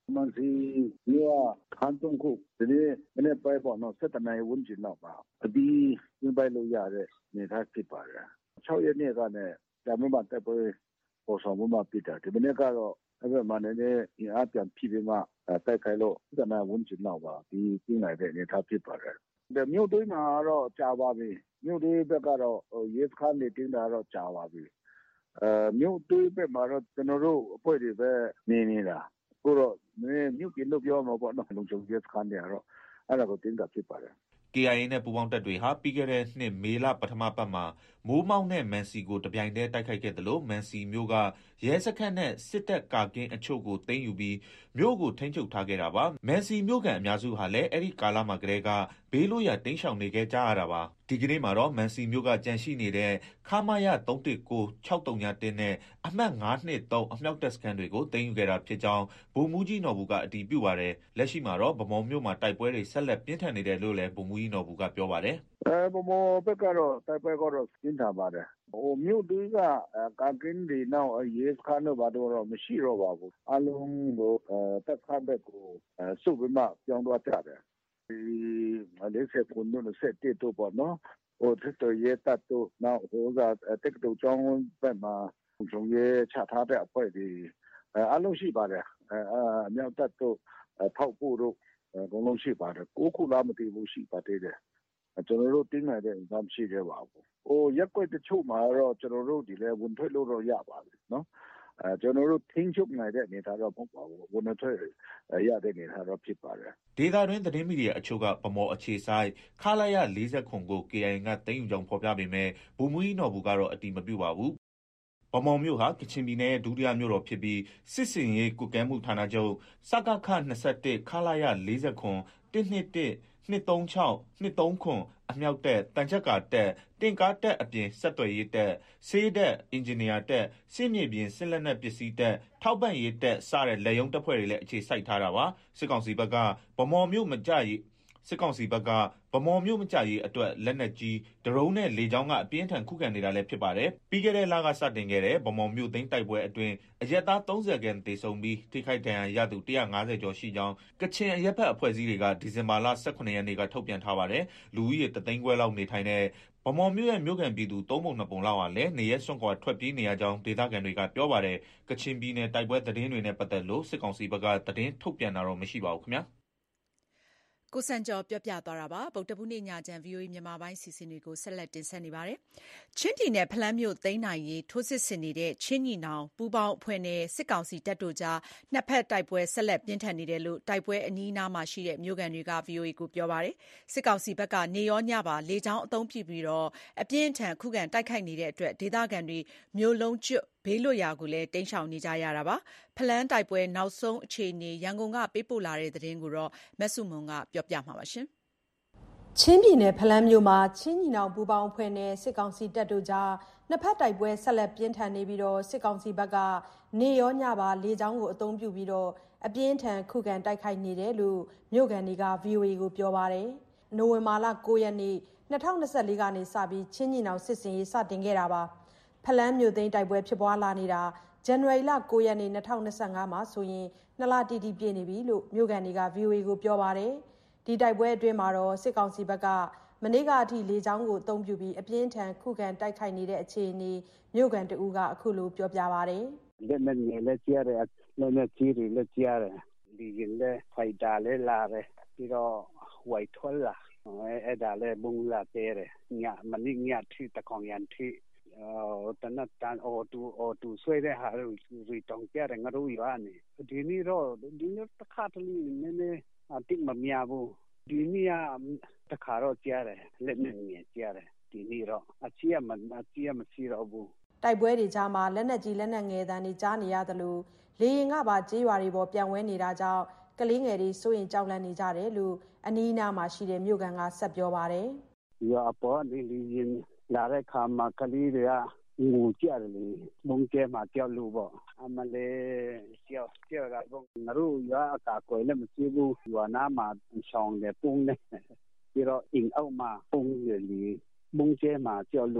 มันสิเนี่ยคันตรงคุทีนี้เนี่ยไปบ่เนาะ7นาทีဝန်းကျင်လောက်ပါအပြီးပြင်ပိုက်လို့ရတဲ့နေသားဖြစ်ပါတယ်6ရက်နေ့ကလည်းဒါမှမဟုတ်တက်ပွဲပေါ်ဆောင်မှုမှာပြတာဒီနေ့ကတော့အဲ့ဘက်မှာလည်းအင်အားပြန်ဖြစ်ပြီးမှတိုက်ခိုက်လို့7နာရီဝန်းကျင်လောက်ပါဒီပြင်းလိုက်တဲ့နေသားဖြစ်ပါတယ်ဒီမြို့သွေးမှာတော့ကြာပါပြီမြို့သွေးဘက်ကတော့ရဲစခန်းနေတင်းတာတော့ကြာပါပြီမြို့သွေးဘက်မှာတော့ကျွန်တော်တို့အဖွဲ့တွေပဲနေနေတာကိုတော့မြို့ပြင်လို့ပြောမှာပေါ့နော်လုံခြုံရေးစခန်းတွေကတော့အဲ့ဒါကိုတင်းတာဖြစ်ပါတယ် KIA နဲ့ပူးပေါင်းတပ်တွေဟာပြီးခဲ့တဲ့နှစ်မေလပထမပတ်မှာမိုးမောက်နဲ့မန်စီကိုတပြိုင်တည်းတိုက်ခိုက်ခဲ့တယ်လို့မန်စီမြို့ကရဲစခန်းနဲ့စစ်တပ်ကာကင်းအချို့ကိုသိမ်းယူပြီးမြို့ကိုထိန်းချုပ်ထားခဲ့တာပါမန်စီမြို့ကန်အများစုဟာလည်းအဲ့ဒီကာလမှာကတည်းကဘေးလွတ်ရာတိမ်းရှောင်နေခဲ့ကြရတာပါဒီကနေ့မှာတော့မန်စီမြို့ကကြန့်ရှိနေတဲ့ခမာယ319 631နဲ့အမှတ်923အမြောက်တပ်စခန်းတွေကိုသိမ်းယူခဲ့တာဖြစ်ကြောင်းဗိုလ်မှူးကြီးနော်ဘူးကအတည်ပြုပါတယ်လက်ရှိမှာတော့ဗမော်မြို့မှာတိုက်ပွဲတွေဆက်လက်ပြင်းထန်နေတယ်လို့လည်းဗိုလ်မှူးကြီးနော်ဘူးကပြောပါတယ်ဗမော်ဘက်ကတော့တိုက်ပွဲကတော့ပြင်းထန်ပါတယ်မြို့သွေးကကာကင်းတွေနောက်ရဲစခန်းတို့ဘာတို့တော့မရှိတော့ပါဘူးအလုံးကိုတပ်ခတ်ဘက်ကိုစုပြီးမှပြောင်းသွားကြတယ်ဒီ40ခုနှစ်71တို့ပေါ့နော်စစ်တော်ရဲတပ်တို့နောက်တက်တို့ကျောင်းဘက်မှာဂျုံရဲချထားတဲ့အဖွဲ့တွေအလုံးရှိပါတယ်အမြောက်တပ်တို့ထောက်ပို့တို့အကုန်လုံးရှိပါတယ်9ခုလားမသိဘူးရှိပါသေးတယ်ကျွန်တော်တို့တင်းနိုင်တဲ့အခါမရှိခဲ့ပါဘူးရက်ွက်တချို့မှာတော့ကျွန်တော်တို့ဒီလဲဝန်ထွက်လို့တော့ရပါပြီနော်ကျွန်တော်တို့ထိန်းချုပ်နိုင်တဲ့အနေအထားတော့မဟုတ်ပါဘူးဝန်ထွက်ရတဲ့အနေအထားတော့ဖြစ်ပါတယ်ဒေသတွင်းသတင်းမီဒီယာအချို့ကဗမော်အခြေဆိုင်ခလာရ40ခုကို KIA ကသိမ်းယူကြောင်းဖော်ပြပေမဲ့ဗိုလ်မှူးကြီးနော်ဘူးကတော့အတည်မပြုပါဘူးဗမော်မြို့ဟာကချင်ပြည်နယ်ရဲ့ဒုတိယမြို့တော်ဖြစ်ပြီးစစ်စင်ရေးကုကဲမှုဌာနချုပ်စကခ21ခလာရ40ခု121 236 239အမြောက်တက်တန်ချက်ကာတက်တင်ကားတက်အပြင်ဆက်သွယ်ရေးတက်ဆေးတက်အင်ဂျင်နီယာတက်စစ်မြေပြင်စစ်လက်နက်ပစ္စည်းတက်ထောက်ပံ့ရေးတက်စတဲ့လက်ရုံးတပ်ဖွဲ့တွေလည်းအခြေစိုက်ထားတာပါစစ်ကောင်စီဘက်ကဗမော်မြို့မကြရေးအတွက်လက်နက်ကြီးဒရုန်းနဲ့လေကြောင်းကအပြင်းထန်ခုခံနေတာလည်းဖြစ်ပါတယ်ပြီးခဲ့တဲ့လကစတင်ခဲ့တဲ့ဗမော်မြို့သိမ်းတိုက်ပွဲအတွင်းအရက်သား30ခန့်သေဆုံးပြီးထိခိုက်ဒဏ်ရာရသူ150ကျော်ရှိကြောင်းကချင်အရက်ဖက်အဖွဲ့အစည်းတွေကဒီဇင်ဘာလ18ရက်နေ့ကထုတ်ပြန်ထားပါတယ်လူဦးရေ3သိန်းခွဲလောက်နေထိုင်တဲ့ဗမော်မြို့ရဲ့မြို့ကန်ပြည်သူ3ပုံ2ပုံလောက်ဟာလည်းနေရက်စွန့်ခွာထွက်ပြေးနေရကြောင်းဒေသခံတွေကပြောပါတယ်ကချင်ပြည်နယ်တိုက်ပွဲသတင်းတွေနဲ့ပတ်သက်လို့စစ်ကောင်စီဘက်ကသတင်းထုတ်ပြန်တာတော့မရှိပါဘူးခင်ဗျာကိုစံကျော်ပြောပြသွားတာပါဗုဒ္ဓဘူးနေ့ညချမ်း VOA မြန်မာပိုင်းစီစဉ်တွေကိုဆက်လက်တင်ဆက်နေပါတယ်ချင်းပြည်နယ်ဖလန်းမြို့သိမ်းနိုင်ရေးထိုးစစ်ဆင်နေတဲ့ချင်းညီနောင်ပူးပေါင်းအဖွဲ့နဲ့စစ်ကောင်စီတပ်တို့ကြားနှစ်ဖက်တိုက်ပွဲဆက်လက်ပြင်းထန်နေတယ်လို့တိုက်ပွဲအနီးအနားမှာရှိတဲ့မြို့ခံတွေက VOA ကိုပြောပါတယ်စစ်ကောင်စီဘက်ကနေရောညပါလေကြောင်းအုံပြုပြီးတော့အပြင်းထန်ခုခံတိုက်ခိုက်နေတဲ့အတွက်ဒေသခံတွေမြို့လုံးကျွတ်ဘေးလွတ်ရာကိုလည်းတိမ်းရှောင်နေကြရတာပါဖလန်းတိုက်ပွဲနောက်ဆုံးအခြေအနေရန်ကုန်ကပေးပို့လာတဲ့သတင်းကိုတော့မဆုမွန်ကပြောပြမှာပါချင်းပြည်နယ်ဖလန်းမြို့မှာချင်းညီနောင်ပူးပေါင်းအဖွဲ့နဲ့စစ်ကောင်စီတပ်တို့ကြားနှစ်ဖက်တိုက်ပွဲဆက်လက်ပြင်းထန်နေပြီးတော့စစ်ကောင်စီဘက်ကနေရောညပါလေကြောင်းကိုအုံပြုပြီးတော့အပြင်းထန်ခုခံတိုက်ခိုက်နေတယ်လို့မြို့ခံတွေက VOA ကိုပြောပါတယ်နိုဝင်ဘာလ9ရက်နေ့2024ကနေစပြီးချင်းညီနောင်စစ်စင်ရေးစတင်ခဲ့တာပါဖလန်းမြို့သိမ်းတိုက်ပွဲဖြစ်ပွားလာနေတာဇန်နဝါရီလ9ရက်နေ့2025မှာဆိုရင်2လတိတိပြည့်နေပြီလို့မြို့ကန်တွေက VOA ကိုပြောပါတယ်ဒီတိုက်ပွဲအတွင်းမှာတော့စစ်ကောင်စီဘက်ကမနေ့ကအထိလေကြောင်းကိုအုံပြုပြီးအပြင်းထန်ခုခံတိုက်ခိုက်နေတဲ့အခြေအနေမြို့ကန်တအူးကအခုလိုပြောပြပါတယ်လက်နက်ငယ်လက်ကျရတယ်လက်နက်ကြီးတွေလက်ကျရတယ်ဒီရင်လက်ဖိုက်တာလဲလာတယ်ပြီးတော့ဝိုက်ထွန်းလာအဲ့ဒါလဲဘုံလာတဲ့ညမနေ့ညထိတကောင်ရန်ထိတနတ်တန်အော်တူဆွဲတဲ့ဟာရီတောင်ကြတဲ့ငါတို့ရွာနေဒီနေ့တခါတလေနည်းနည်းအတိမမြဘူးဒီနေ့တခါတော့ကြားတယ်လက်နဲ့ငယ်ကြားတယ်ဒီနေ့တော့အချီးမရှိတော့ဘူးတိုက်ပွဲတွေကြားမှာလက်နက်ကြီးလက်နက်ငယ်တန်းတွေကြားနေရတယ်လို့လေရင်ကပါကြေးရွာတွေပေါ်ပြန်ဝဲနေတာကြောင့်ကလေးငယ်တွေစိုးရင်ကြောက်လန့်နေကြတယ်လို့အနီးအနားမှာရှိတဲ့မြို့ကန်ကဆက်ပြောပါတယ်ရွာပေါ်လေရင်လာတဲ့ခါမှာကလေးတွေကငိုကြတယ်လေမုံကျဲမှာကြောက်လို့ပေါ့အမလေးကြောက်ကတော့ငါတို့ရွာအကာကွယ်လည်းမရှိဘူးရွာနားမှာဆောင်တယ်ပုံနေပြီးတော့အင်းအောက်မှာပုံရည်မုံကျဲမှာကြောက်လို့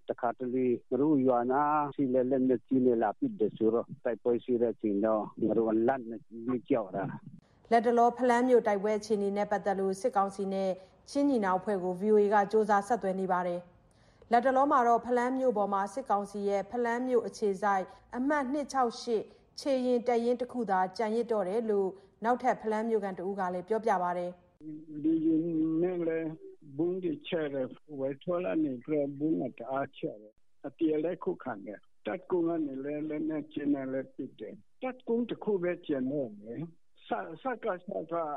တခါတလေငါတို့ရွာနာစီလက်နဲ့ကြီးနေလာပြစ်တယ်ဆိုတော့တိုက်ပွဲရှိတဲ့ချိန်တော့ငါတို့လက်နဲ့ကြောက်တာလက်တလောဖလန်းမြို့တိုက်ပွဲအခြေအနေနဲ့ပတ်သက်လို့စစ်ကောင်စီနဲ့ချင်းညီနောင်အဖွဲ့ကို VOA ကစ조사ဆက်သွယ်နေပါတယ်။လက်တလောမှာတော့ဖလန်းမြို့ပေါ်မှာစစ်ကောင်စီရဲ့ဖလန်းမြို့အခြေစိုက်အမှတ်268ခြေရင်တရင်တစ်ခုသာကြံရစ်တော့တယ်လို့နောက်ထပ်ဖလန်းမြို့ကန်တဦးကလည်းပြောပြပါတယ်။ဒီနေ့လည်းဘုံဒီချဲဝဲထော်လာနေကြဘုံအတားချဲအတီးလည်းခုခံတယ်။တက်ကုန်းကနေလည်းနဲ့ကျင်းလည်းပြစ်တယ်။တက်ကုန်းတစ်ခုပဲကျန်တော့မယ်။စကား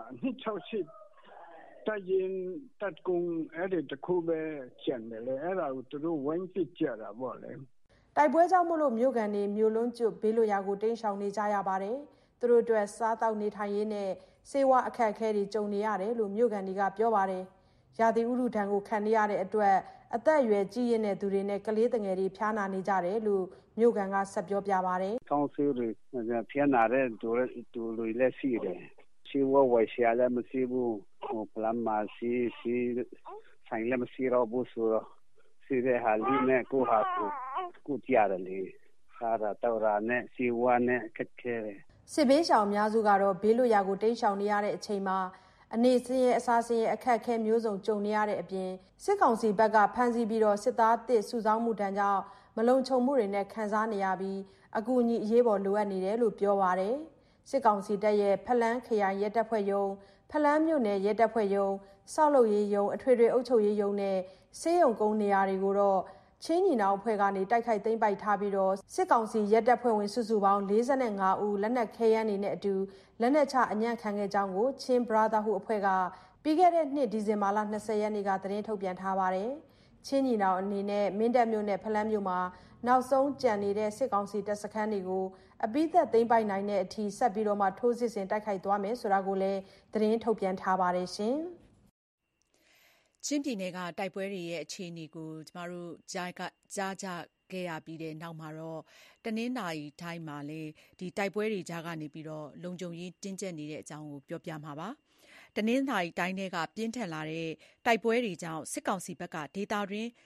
268တရင်တက်ကုန်းအဲ့ဒီတစ်ခုပဲကျန်တယ်လေအဲ့ဒါကိုသူတို့ဝိုင်းပစ်ကြတာပေါ့လေတိုက်ပွဲကြောင့်မလို့မြို့ကန်တွေမြို့လုံးကျွတ်ဘေးလွတ်ရာကိုတိမ်းရှောင်နေကြရပါတယ်သူတို့အတွက်စားတောက်နေထိုင်ရေးနဲ့စေဝါအခက်အခဲတွေကြုံနေရတယ်လို့မြို့ကန်တွေကပြောပါတယ်ရာသီဥတုဒဏ်ကိုခံနေရတဲ့အတွက်အသက်အရွယ်ကြီးရင့်တဲ့သူတွေနဲ့ကလေးငယ်တွေဖျားနာနေကြတယ်လို့မြို့ကန်ကဆက်ပြောပြပါတယ်ကောင်းဆူတွေဖျားနာတဲ့သူတွေလည်းရှိတယ်ရှိဝဝရှာလည်းမရှိဘူးပလမ်းမရှိဆိုင်လည်းမရှိတော့ဘူးဆိုတော့ရှိတဲ့ဟာလေးနဲ့ကိုဟာကိုကြရတယ်လေစားတာတောက်တာနဲ့စီဝါနဲ့ခက်ခဲတယ်စစ်ဘေးရှောင်အများစုကတော့ဘေးလွတ်ရာကိုတိမ်းရှောင်နေရတဲ့အချိန်မှာအနေစင်းရဲ့အစားစင်းရဲ့အခက်အခဲမျိုးစုံကြုံနေရတဲ့အပြင်စစ်ကောင်စီဘက်ကဖမ်းဆီးပြီးတော့စစ်သားတစ်စုဆောင်းမှုတန်းကြောင့်မလုံခြုံမှုတွေနဲ့ခံစားနေရပြီးအကူအညီအရေးပေါ်လိုအပ်နေတယ်လို့ပြောပါတယ်စစ်ကောင်စီတပ်ရဲ့ဖလန်းခရိုင်ရဲတပ်ဖွဲ့ရုံးဖလန်းမြို့နယ်ရဲတပ်ဖွဲ့ရုံးစောက်လုပ်ရေးရုံးအထွေထွေအုပ်ချုပ်ရေးရုံးနဲ့စေယုံကုန်းနေရာတွေကိုတော့ချင်းညီနောင်အဖွဲ့ကနေတိုက်ခိုက်သိမ်းပိုက်ထားပြီးတော့စစ်ကောင်စီရဲတပ်ဖွဲ့ဝင်စုစုပေါင်း45ဦးလက်နက်ခဲယမ်းတွေနဲ့အတူလက်နက်ချအညံ့ခံခဲ့ကြောင်းကိုချင်း Brotherhood အဖွဲ့ကပြီးခဲ့တဲ့နှစ်ဒီဇင်ဘာလ20ရက်နေ့ကသတင်းထုတ်ပြန်ထားပါတယ်ချင်းညီနောင်အနေနဲ့မင်းတပ်မြို့နဲ့ဖလန်းမြို့မှာနောက်ဆုံးကြံနေတဲ့စစ်ကောင်စီတပ်စခန်းတွေကိုအပိသက်သိမ်းပိုက်နိုင်တဲ့အထိဆက်ပြီးတော့မှထိုးစစ်ဆင်တိုက်ခိုက်သွားမယ်ဆိုတာကိုလည်းသတင်းထုတ်ပြန်ထားပါတယ်ရှင်။ချင်းပြည်နယ်ကတိုက်ပွဲတွေရဲ့အခြေအနေကိုကျမတို့ကြားခဲ့ရပြီးတဲ့နောက်မှာတော့တနင်္သာရီတိုင်းမှာလည်းဒီတိုက်ပွဲတွေကြားကနေပြီးတော့လုံခြုံရေးတင်းကျပ်နေတဲ့အကြောင်းကိုပြောပြမှာပါ။တနင်္သာရီတိုင်းထဲကပြင်းထန်လာတဲ့တိုက်ပွဲတွေကြောင့်စစ်ကောင်စီဘက်ကဒေသတွင်း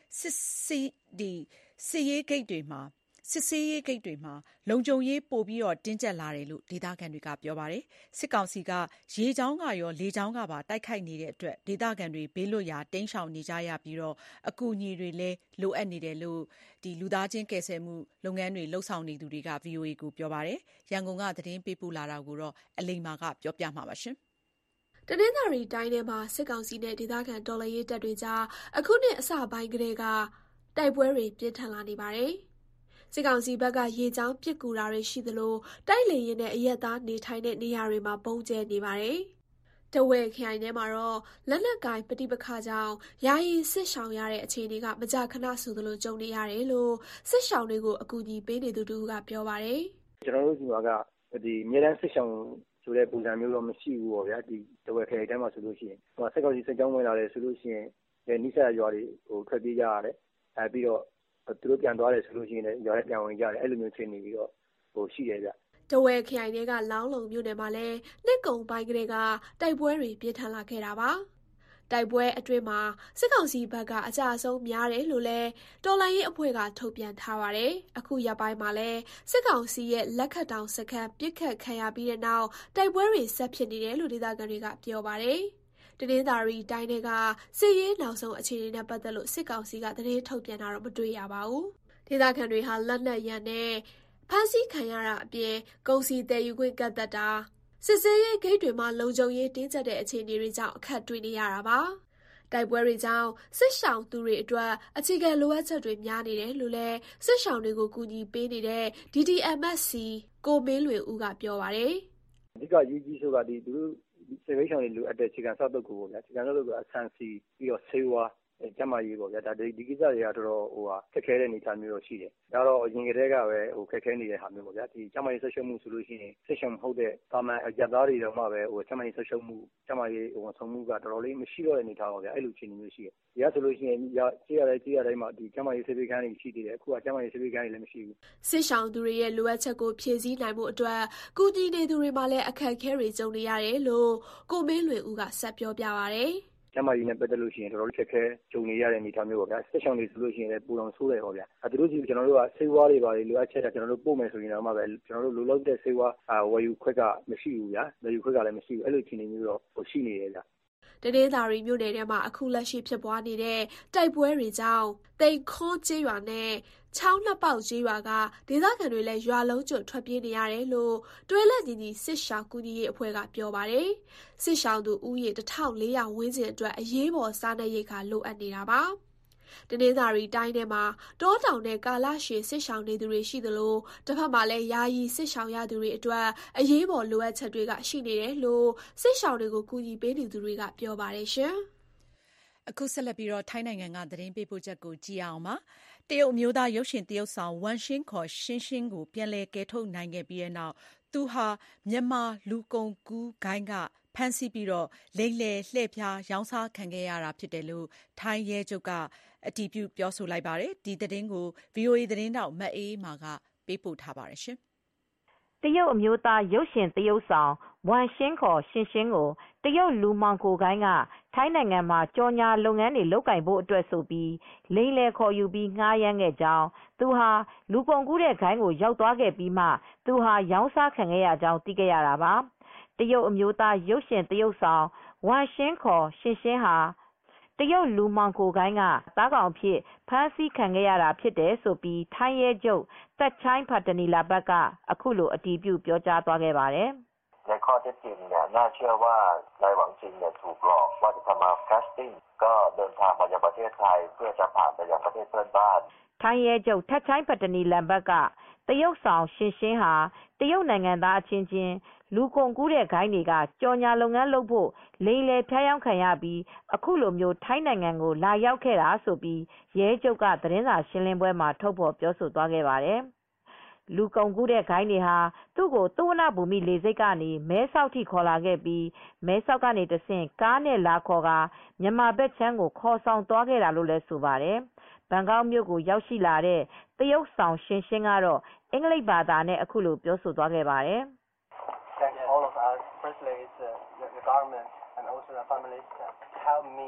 စစ်ရေးဂိတ်တွေမှာလုံခြုံရေးပို့ပြီးတော့တင်းကျပ်လာတယ်လို့ဒေသခံတွေကပြောပါတယ်စစ်ကောင်စီကရေကြောင်းကရောလေကြောင်းကပါတိုက်ခိုက်နေတဲ့အတွက်ဒေသခံတွေဘေးလွတ်ရာတိမ်းရှောင်နေကြရပြီးတော့အကူအညီတွေလည်းလိုအပ်နေတယ်လို့ဒီလူသားချင်းကယ်ဆယ်မှုလုပ်ငန်းတွေလှုပ်ဆောင်နေသူတွေက VOA ကိုပြောပါတယ်ရန်ကုန်ကသတင်းပေးပို့လာတာကိုတော့အလိမ္မာကပြောပြမှာပါရှင်တနင်္သာရီတိုင်းထဲမှာစစ်ကောင်စီနဲ့ဒေသခံတော်လှန်ရေးတပ်တွေကြားအခုနှစ်အစပိုင်းကတည်းကတိုက်ပွဲတွေပြင်းထန်လာနေပါတယ်စစ်ကောင်စီဘက်ကရေကြောင်းပစ်ကူတာတွေရှိသလိုတိုက်လေရင်နဲ့အရက်သားနေထိုင်တဲ့နေရာတွေမှာပုံကျဲနေပါတယ်။တဝဲခရိုင်ထဲမှာတော့လက်နက်ကိုင်ပဋိပက္ခကြောင့်ယာယီစစ်ရှောင်ရတဲ့အခြေအနေကမကြာခဏဆိုသလိုကြုံနေရတယ်လို့စစ်ရှောင်တွေကိုအကူအညီပေးနေသူတို့ကပြောပါတယ်။ကျွန်တော်တို့ဒီမှာကဒီမြေတန်းစစ်ရှောင်ဆိုတဲ့ပုံစံမျိုးတော့မရှိဘူးပေါ့ဗျာဒီတဝဲခရိုင်ထဲမှာဆိုလို့ရှိရင်ဟိုစစ်ကောင်စီစစ်ကြောင်းဝင်လာတယ်ဆိုလို့ရှိရင်နိစ္စရွာတွေထွက်ပြေးကြရတယ်။ပြီးတော့သူတို့ပြန်သွားတယ်ဆိုလို့ရှိရင်လည်းရွာထဲပြန်ဝင်ကြတယ်အဲ့လိုမျိုးချိန်နေပြီးတော့ရှိတယ်ဗျတဝဲခရိုင်တွေကလောင်းလုံမြို့နယ်မှာလည်းနှစ်ကုံပိုင်းကလေးကတိုက်ပွဲတွေပြင်းထန်လာခဲ့တာပါတိုက်ပွဲအတွင်းမှာစစ်ကောင်စီဘက်ကအကြအဆုံးများတယ်လို့လည်းတော်လိုင်းရေးအဖွဲ့ကထုတ်ပြန်ထားပါတယ်အခုရက်ပိုင်းမှာလည်းစစ်ကောင်စီရဲ့လက်ခတ်တောင်စခန်းပစ်ခတ်ခံရပြီးတဲ့နောက်တိုက်ပွဲတွေဆက်ဖြစ်နေတယ်လို့ဒေသခံတွေကပြောပါတယ်တနင်္သာရီတိုင်းတွေကစစ်ရေးနောက်ဆုံးအခြေအနေနဲ့ပတ်သက်လို့စစ်ကောင်စီကသတင်းထုတ်ပြန်တာတော့မတွေ့ရပါဘူး။ဒေသခံတွေဟာလက်နက်ရန်နဲ့ဖမ်းဆီးခံရတာအပြင်ကုန်စည်တည်ယူခွင့်ကန့်သတ်တာစစ်ဆေးရေးဂိတ်တွေမှာလုံခြုံရေးတင်းကျပ်တဲ့အခြေအနေတွေကြောင့်အခက်တွေ့နေရတာပါ။တိုက်ပွဲတွေကြောင့်စစ်ရှောင်သူတွေအတွက်အခြေခံလိုအပ်ချက်တွေများနေတယ်လို့လည်းစစ်ရှောင်တွေကိုကူညီပေးနေတဲ့ DDMSC ကိုမင်းလွင်ဦးကပြောပါတယ်။အဓိကယူကြီးဆိုတာဒီသူတို့စေဘေးရှောင်တွေလိုအပ်တဲ့ခြေခံစောက်တုပ်ကိုပေါ့ဗျာခြေခံစောက်တုပ်ကအဆန်စီပြီးတော့ဆေးဝါးကျန်းမာရေးပေါ့ဗျာဒါဒီကိစ္စတွေကတော်တော်ခက်ခဲတဲ့အနေအထားမျိုးတော့ရှိတယ်ဒါတော့အရင်ကတည်းကပဲခက်ခဲနေတဲ့ဟာမျိုးပေါ့ဗျာဒီကျန်းမာရေးဆက်ရှုပ်မှုဆိုလို့ရှိရင်ဆက်ရှုံမဟုတ်တဲ့တာမန်ရပ်သားတွေတော့မှပဲကျန်းမာရေးဆက်ရှုပ်မှုကျန်းမာရေးဝန်ဆောင်မှုကတော်တော်လေးမရှိတော့တဲ့အနေအထားပေါ့ဗျာအဲ့လိုအခြေအနေမျိုးရှိတယ်ဒီကဆိုလို့ရှိရင်ကြေးရတိုင်းမှာဒီကျန်းမာရေးဆေးပေးခန်းတွေရှိသေးတယ်အခုကကျန်းမာရေးဆေးပေးခန်းတွေလည်းမရှိဘူးစစ်ရှောင်သူတွေရဲ့လိုအပ်ချက်ကိုဖြည့်ဆည်းနိုင်မှုအတွက်ကုညီနေသူတွေမှလည်းအခက်အခဲတွေကြုံနေရတယ်လို့ကိုမင်းလွင်ဦးကဆက်ပြောပြပါတယ်ကျန်းမာရေးနဲ့ပတ်သက်လို့ရှိရင်တော်တော်လေးခက်ခဲကြုံနေရတဲ့အနေအထားမျိုးပေါ့ဗျာစစ်ဆောင်တွေဆိုလို့ရှိရင်လည်းပူတော်ဆိုးတယ်ပေါ့ဗျာသူတို့စီကျွန်တော်တို့ကဆေးဝါးတွေပါလေလိုအပ်ချက်ကျွန်တော်တို့ပို့မယ်ဆိုရင်တော့မှပဲကျွန်တော်တို့လိုလောက်တဲ့ဆေးဝါးဝယ်ယူခွက်ကမရှိဘူးဗျာဝယ်ယူခွက်ကလည်းမရှိဘူးအဲ့လိုအခြေအနေမျိုးတော့ရှိနေတယ်ဗျာတနင်္သာရီမြို့နယ်ထဲမှာအခုလက်ရှိဖြစ်ပွားနေတဲ့တိုက်ပွဲတွေကြောင့်တိန်ခေါကျေးရွာနဲ့ချောင်းနှစ်ပေါက်ကျေးရွာကဒေသခံတွေလည်းရွာလုံးကျွတ်ထွက်ပြေးနေရတယ်လို့တွဲလက်ညီညီစစ်ရှောင်းကူညီရေးအဖွဲ့ကပြောပါတယ်။စစ်ရှောင်းသူဦးရေ1400ဝန်းကျင်အတွက်အရေးပေါ်စားနပ်ရိက္ခာလိုအပ်နေတာပါ။တနင်္သာရီတိုင်းထဲမှာတောတောင်နဲ့ကာလရှည်စစ်ရှောင်းနေသူတွေရှိသလိုတစ်ဖက်မှာလည်းယာယီစစ်ရှောင်းရသူတွေအတွက်အရေးပေါ်လိုအပ်ချက်တွေကရှိနေတယ်လို့စစ်ရှောင်းတွေကိုကူညီပေးနေသူတွေကပြောပါတယ်ရှင်။အခုဆက်လက်ပြီးထိုင်းနိုင်ငံကသတင်းပေးပို့ချက်ကိုကြည့်အောင်ပါ။တရုတ်အမျိုးသားရုပ်ရှင်သရုပ်ဆောင်ဝမ်ရှင်းခေါ်ရှင်းရှင်းကိုပြန်လည်ကယ်ထုတ်နိုင်ခဲ့ပြီးတဲ့နောက်သူဟာမြန်မာလူကုန်ကူးဂိုဏ်းကဖမ်းဆီးပြီးလိမ်လည်လှည့်ဖျားရောင်းစားခံခဲ့ရတာဖြစ်တယ်လို့ထိုင်းရဲချုပ်ကအတည်ပြုပြောဆိုလိုက်ပါတယ်။ဒီသတင်းကို VOA သတင်းတောက်မအေးမာကပေးပို့ထားပါတယ်။တရုတ်အမျိုးသားရုပ်ရှင်သရုပ်ဆောင်ဝမ်ရှင်းခေါ်ရှင်းရှင်းကိုတရုတ်လူမှောင်ခိုဂိုဏ်းကထိုင်းနိုင်ငံမှာကြော်ညာလုပ်ငန်းတွေလုပ်ကိုင်ဖို့အတွက်ဆိုပြီးလိမ်လည်ခေါ်ယူပြီးငှားရမ်းခဲ့ကြောင်းသူဟာလူကုန်ကူးတဲ့ဂိုဏ်းကိုရောက်သွားခဲ့ပြီးမှသူဟာရောင်းစားခံခဲ့ရကြောင်းသိခဲ့ရတာပါ။တရုတ်အမျိုးသားရုပ်ရှင်သရုပ်ဆောင်ဝမ်ရှင်းခေါ်ရှင်းရှင်းဟာတရုတ်လူမှောင်ခိုဂိုဏ်းကသားကောင်အဖြစ်ဖမ်းဆီးခံခဲ့ရတာဖြစ်တယ်ဆိုပြီးထိုင်းရဲချုပ်သက်ချိုင်းဖတ်တနီလာဘတ်ကအခုလိုအတည်ပြုပြောကြားသွားခဲ့ပါတယ်ในข้อเท็จจริงเนี่ยน่าเชื่อว่านายหวังชิงเนี่ยถูกหลอกว่าจะทำมาแคสติ้งก็เดินทางมายังประเทศไทยเพื่อจะผ่านไปยังประเทศเพื่อนบ้านထိုင်းရဲချုပ်သက်ချိုင်းဖတ်တနီလာဘတ်ကတရုတ်ဆောင်ရှင်းရှင်းဟာတရုတ်နိုင်ငံသားအချင်းချင်းလူကုန်ကူးတဲ့ဂိုဏ်းတွေကကြော်ညာလုပ်ငန်းလုပ်ဖို့လိမ်လည်ဖျားယောင်းခံရပြီးအခုလိုမျိုးထိုင်းနိုင်ငံကိုလာရောက်ခဲ့တာဆိုပြီးရဲချုပ်ကသတင်းစာရှင်းလင်းပွဲမှာထုတ်ဖော်ပြောဆိုသွားခဲ့ပါတယ်။လူကုန်ကူးတဲ့ဂိုဏ်းတွေဟာသူ့ကိုသုဝဏ္ဏဘူမိလေဆိပ်ကနေမဲဆောက်ထိခေါ်လာခဲ့ပြီးမဲဆောက်ကနေတဆင့်ကားနဲ့လာခေါ်ကမြန်မာဘက်ခြမ်းကိုခေါ်ဆောင်သွားခဲ့တာလို့လည်းဆိုပါတယ်။ဘန်ကောက်မြို့ကိုရောက်ရှိလာတဲ့တရုတ်ဆောင်ရှင်းရှင်းကတော့အင်္ဂလိပ်ဘာသာနဲ့အခုလိုပြောဆိုသွားခဲ့ပါတယ်။ all of us, firstly, it's the government and also the families help me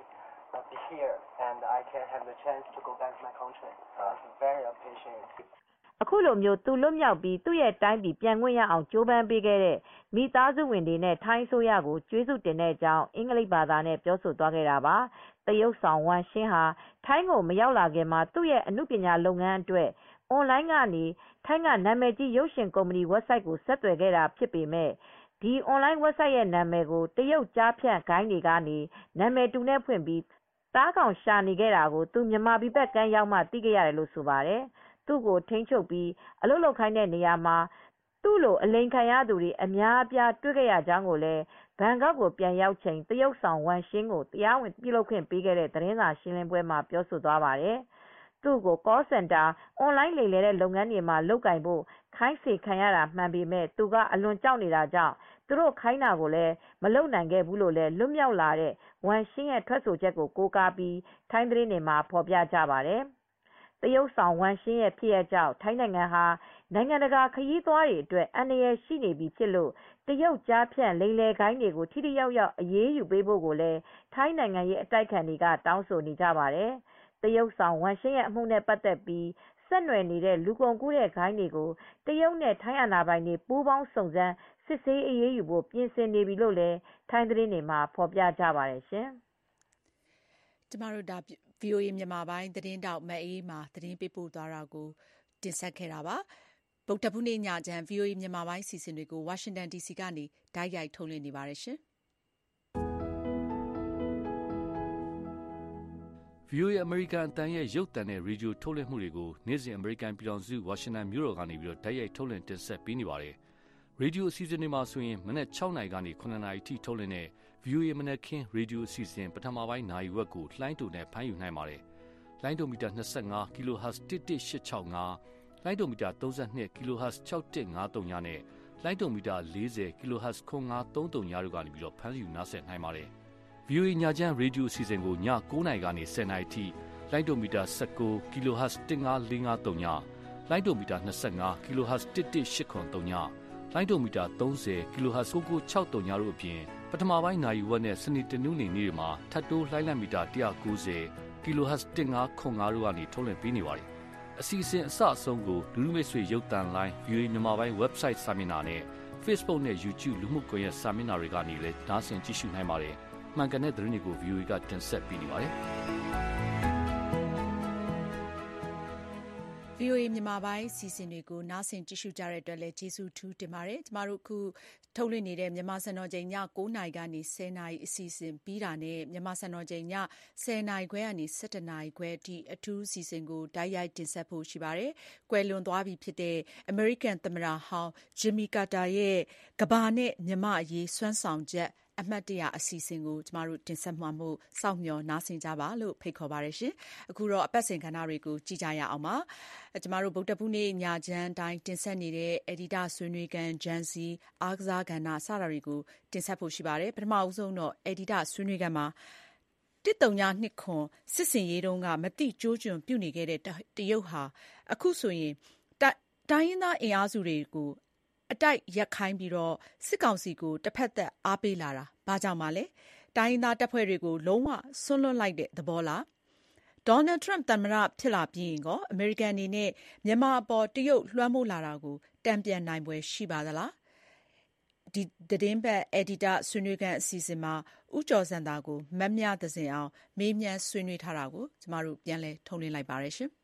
to be here, and I can have the chance to go back to my country. It's very appreciated. အခုလိုမျိုးသူလွတ်မြောက်ပြီးသူ့ရဲ့တိုင်းပြည်ပြန်ခွင့်ရအောင်ကြိုးပမ်းပေးခဲ့တဲ့မိသားစုဝင်တွေနဲ့ထိုင်းအစိုးရကိုကျေးဇူးတင်တဲ့အကြောင်းအင်္ဂလိပ်ဘာသာနဲ့ပြောဆိုသွားခဲ့တာပါ။တရုတ်ဆောင်ဝမ်ရှင်းဟာထိုင်းကိုမရောက်လာခင်မှာသူ့ရဲ့အမှုပညာလုပ်ငန်းအတွက်အွန်လိုင်းကနေထိုင်းကနာမည်ကြီးရုပ်ရှင်ကုမ္ပဏီ website ကိုဆက်သွယ်ခဲ့တာဖြစ်ပေမဲ့ဒီအွန်လိုင်း website ရဲ့နာမည်ကိုတရုတ်ကြားဖြန့်ဂိုဏ်းတွေကနေနာမည်တူနဲ့ဖွင့်ပြီးသားကောင်ရှာနေခဲ့တာကိုသူမြန်မာပြည်ဘက်ကမ်းရောက်မှသိခဲ့ရတယ်လို့ဆိုပါတယ်။သူ့ကိုထိန်းချုပ်ပြီးအလုပ်လုပ်ခိုင်းတဲ့နေရာမှာသူ့လိုအလိမ်ခံရသူတွေအများအပြားတွေ့ခဲ့ရကြောင်းကိုလည်းဘန်ကောက်ကိုပြန်ရောက်ချိန်တရုတ်ဆောင်ဝမ်ရှင်းကိုတရားဝင်ပြုလုပ်ခွင့်ပေးခဲ့တဲ့သတင်းစာရှင်းလင်းပွဲမှာပြောဆိုသွားပါတယ်။သူ့ကို call center အွန်လိုင်းလိမ်လည်တဲ့လုပ်ငန်းတွေမှာလုပ်ကိုင်ဖို့ခိုင်းစေခံရတာမှန်ပေမဲ့သူကအလွန်ကြောက်နေတာကြောင့်သူတို့ခိုင်းတာကိုလည်းမလုပ်နိုင်ခဲ့ဘူးလို့လည်းလွတ်မြောက်လာတဲ့ဝမ်ရှင်းရဲ့ထွက်ဆိုချက်ကိုကိုးကားပြီးထိုင်းသတင်းတွေမှာဖော်ပြကြပါတယ်။တရုတ်ဆောင်ဝမ်ရှင်းရဲ့ဖြစ်ရပ်ကြောင့်ထိုင်းနိုင်ငံဟာနိုင်ငံတကာခရီးသွားတွေအတွက်အန္တရာယ်ရှိနေပြီဖြစ်လို့တရုတ်ကြားဖြန့်လိမ်လည်ဂိုဏ်းတွေကိုထိထိရောက်ရောက်အရေးယူပေးဖို့ကိုလည်းထိုင်းနိုင်ငံရဲ့အတိုက်အခံတွေကတောင်းဆိုနေကြပါတယ်။တရုတ်ဆောင်ဝမ်ရှင်းရဲ့အမှုနဲ့ပတ်သက်ပြီးဆက်နွယ်နေတဲ့လူကုန်ကူးတဲ့ဂိုဏ်းတွေကိုတရုတ်နဲ့ထိုင်းအာဏာပိုင်တွေပူးပေါင်းစုံစမ်းစစ်ဆေးအရေးယူဖို့ပြင်ဆင်နေပြီလို့လည်းထိုင်းသတင်းတွေမှာဖော်ပြကြပါတယ်ရှင်။ကျမတို့ဒါ VOA မြန်မာပိုင်းသတင်းတောက်မအေးမှာသတင်းပေးပို့သွားတာကိုတင်ဆက်ခဲ့တာပါ။ဗုဒ္ဓဘုနေ့ညချမ်း VOA မြန်မာပိုင်းစီစဉ်တွေကို Washington DC ကနေတိုက်ရိုက်ထုတ်လွှင့်နေပါတယ်ရှင်။ VOA အမေရိကန်အသံရဲ့ရုပ်သံနဲ့ရေဒီယိုထုတ်လွှင့်မှုတွေကိုနေ့စဉ်အမေရိကန်ပြည်ထောင်စုဝါရှင်တန်မြို့တော်ကနေပြီးတော့တိုက်ရိုက်ထုတ်လွှင့်တင်ဆက်ပေးနေပါတယ်။ရေဒီယိုအစီအစဉ်တွေမှာဆိုရင်မနက်6နာရီကနေ9နာရီထိထုတ်လွှင့်တဲ့ VOA မနက်ခင်းရေဒီယိုအစီအစဉ်ပထမပိုင်းနာရီဝက်ကိုလှိုင်းတုံနဲ့ဖမ်းယူနိုင်ပါတယ်။လှိုင်းတုံမီတာ25 kHz 11865လိုင်းဒိုမီတာ32 kHz 6153ညနဲ့လိုင်းဒိုမီတာ40 kHz 9533ညတို့ကနေပြီးတော့ဖမ်းယူနားဆင်နိုင်ပါတယ်။ VOA ညချမ်းရေဒီယိုစီစဉ်ကိုည9:00နာရီကနေ10:00နာရီထိလိုင်းဒိုမီတာ19 kHz 15453ညလိုင်းဒိုမီတာ25 kHz 11883ညလိုင်းဒိုမီတာ30 kHz 9963ညတို့အပြင်ပထမပိုင်းနာရီဝက်နဲ့စနေတနင်္ဂနွေနေ့တွေမှာထပ်တိုးလှိုင်းလံမီတာ190 kHz 1505တို့ကနေထုတ်လွှင့်ပေးနေပါတယ်။အစီအစဉ်အစအဆုံးကိုလူမိတ်ဆွေရုပ်သံလိုင်း VOA မြန်မာပိုင်း website စာမျက်နှာနဲ့ Facebook နဲ့ YouTube လူမှုကွန်ရက်စာမျက်နှာတွေကနေလည်းနားဆင်ကြည့်ရှုနိုင်ပါတယ်။မှန်ကန်တဲ့သတင်းတွေကို VOA ကတင်ဆက်ပေးနေပါတယ်။ VOA မြန်မာပိုင်းစီစဉ်တွေကိုနားဆင်ကြည့်ရှုကြတဲ့အတွက်လည်းကျေးဇူးထူးတင်ပါတယ်။ကျမတို့အခုထုတ်လွှင့်နေတဲ့မြန်မာစံတော်ချိန်ည9:00နာရီကနေ10:00နာရီအစီအစဉ်ပြီးတာနဲ့မြန်မာစံတော်ချိန်ည10:00နာရီခွဲကနေ17:00နာရီခွဲဒီအထူးအစီအစဉ်ကိုတိုက်ရိုက်တင်ဆက်ဖို့ရှိပါတယ်။ကွယ်လွန်သွားပြီဖြစ်တဲ့ American သမ္မတဟောင်း Jimmy Carter ရဲ့ကမ္ဘာနဲ့မြန်မာအရေးစွမ်းဆောင်ချက်အမှတ်တရအစီအစဉ်ကိုကျမတို့တင်ဆက်မှာမို့စောင့်မျှော်နားဆင်ကြပါလို့ဖိတ်ခေါ်ပါတယ်ရှင်။အခုတော့အပတ်စဉ်ကဏ္ဍတွေကိုကြည့်ကြရအောင်ပါ။ကျမတို့ဗုဒ္ဓဘူးနေ့ညချမ်းတိုင်းတင်ဆက်နေတဲ့ Edita ဆွေးနွေးကန်ဂျန်စီအားကစားကဏ္ဍစတာတွေကိုတင်ဆက်ဖို့ရှိပါတယ်။ပထမအဦးဆုံးတော့ Edita ဆွေးနွေးကန်မှာ139ခွန်စစ်စင်ရေးတုန်းကမတိကျိုးကျွံပြုနေခဲ့တဲ့တရုတ်ဟာအခုဆိုရင်တိုင်းရင်းသားအင်အားစုတွေကိုအတိုက်ရက်ခိုင်းပြီးတော့စစ်ကောင်စီကိုတစ်ဖက်သက်အားပေးလာတာဘာကြောင့်ပါလဲတိုင်းရင်းသားတပ်ဖွဲ့တွေကိုလုံးဝဆွန့်လွတ်လိုက်တဲ့သဘောလားဒေါ်နယ်ထရမ့်သမ္မတဖြစ်လာပြီးရင်ကောအမေရိကန်အနေနဲ့မြန်မာအပေါ်တရုတ်လွှမ်းမိုးလာတာကိုတံပြန်နိုင်ပွဲရှိပါသလားဒီသတင်းပတ် Edita ဆွေးနွေးကန်အစီအစဉ်မှာဥကျော်စံတာကိုမတ်မြသစင်အောင်မေးမြန်းဆွေးနွေးထားတာကိုကျမတို့ပြန်လည်ထုတ်လွှင့်လိုက်ပါရရှင်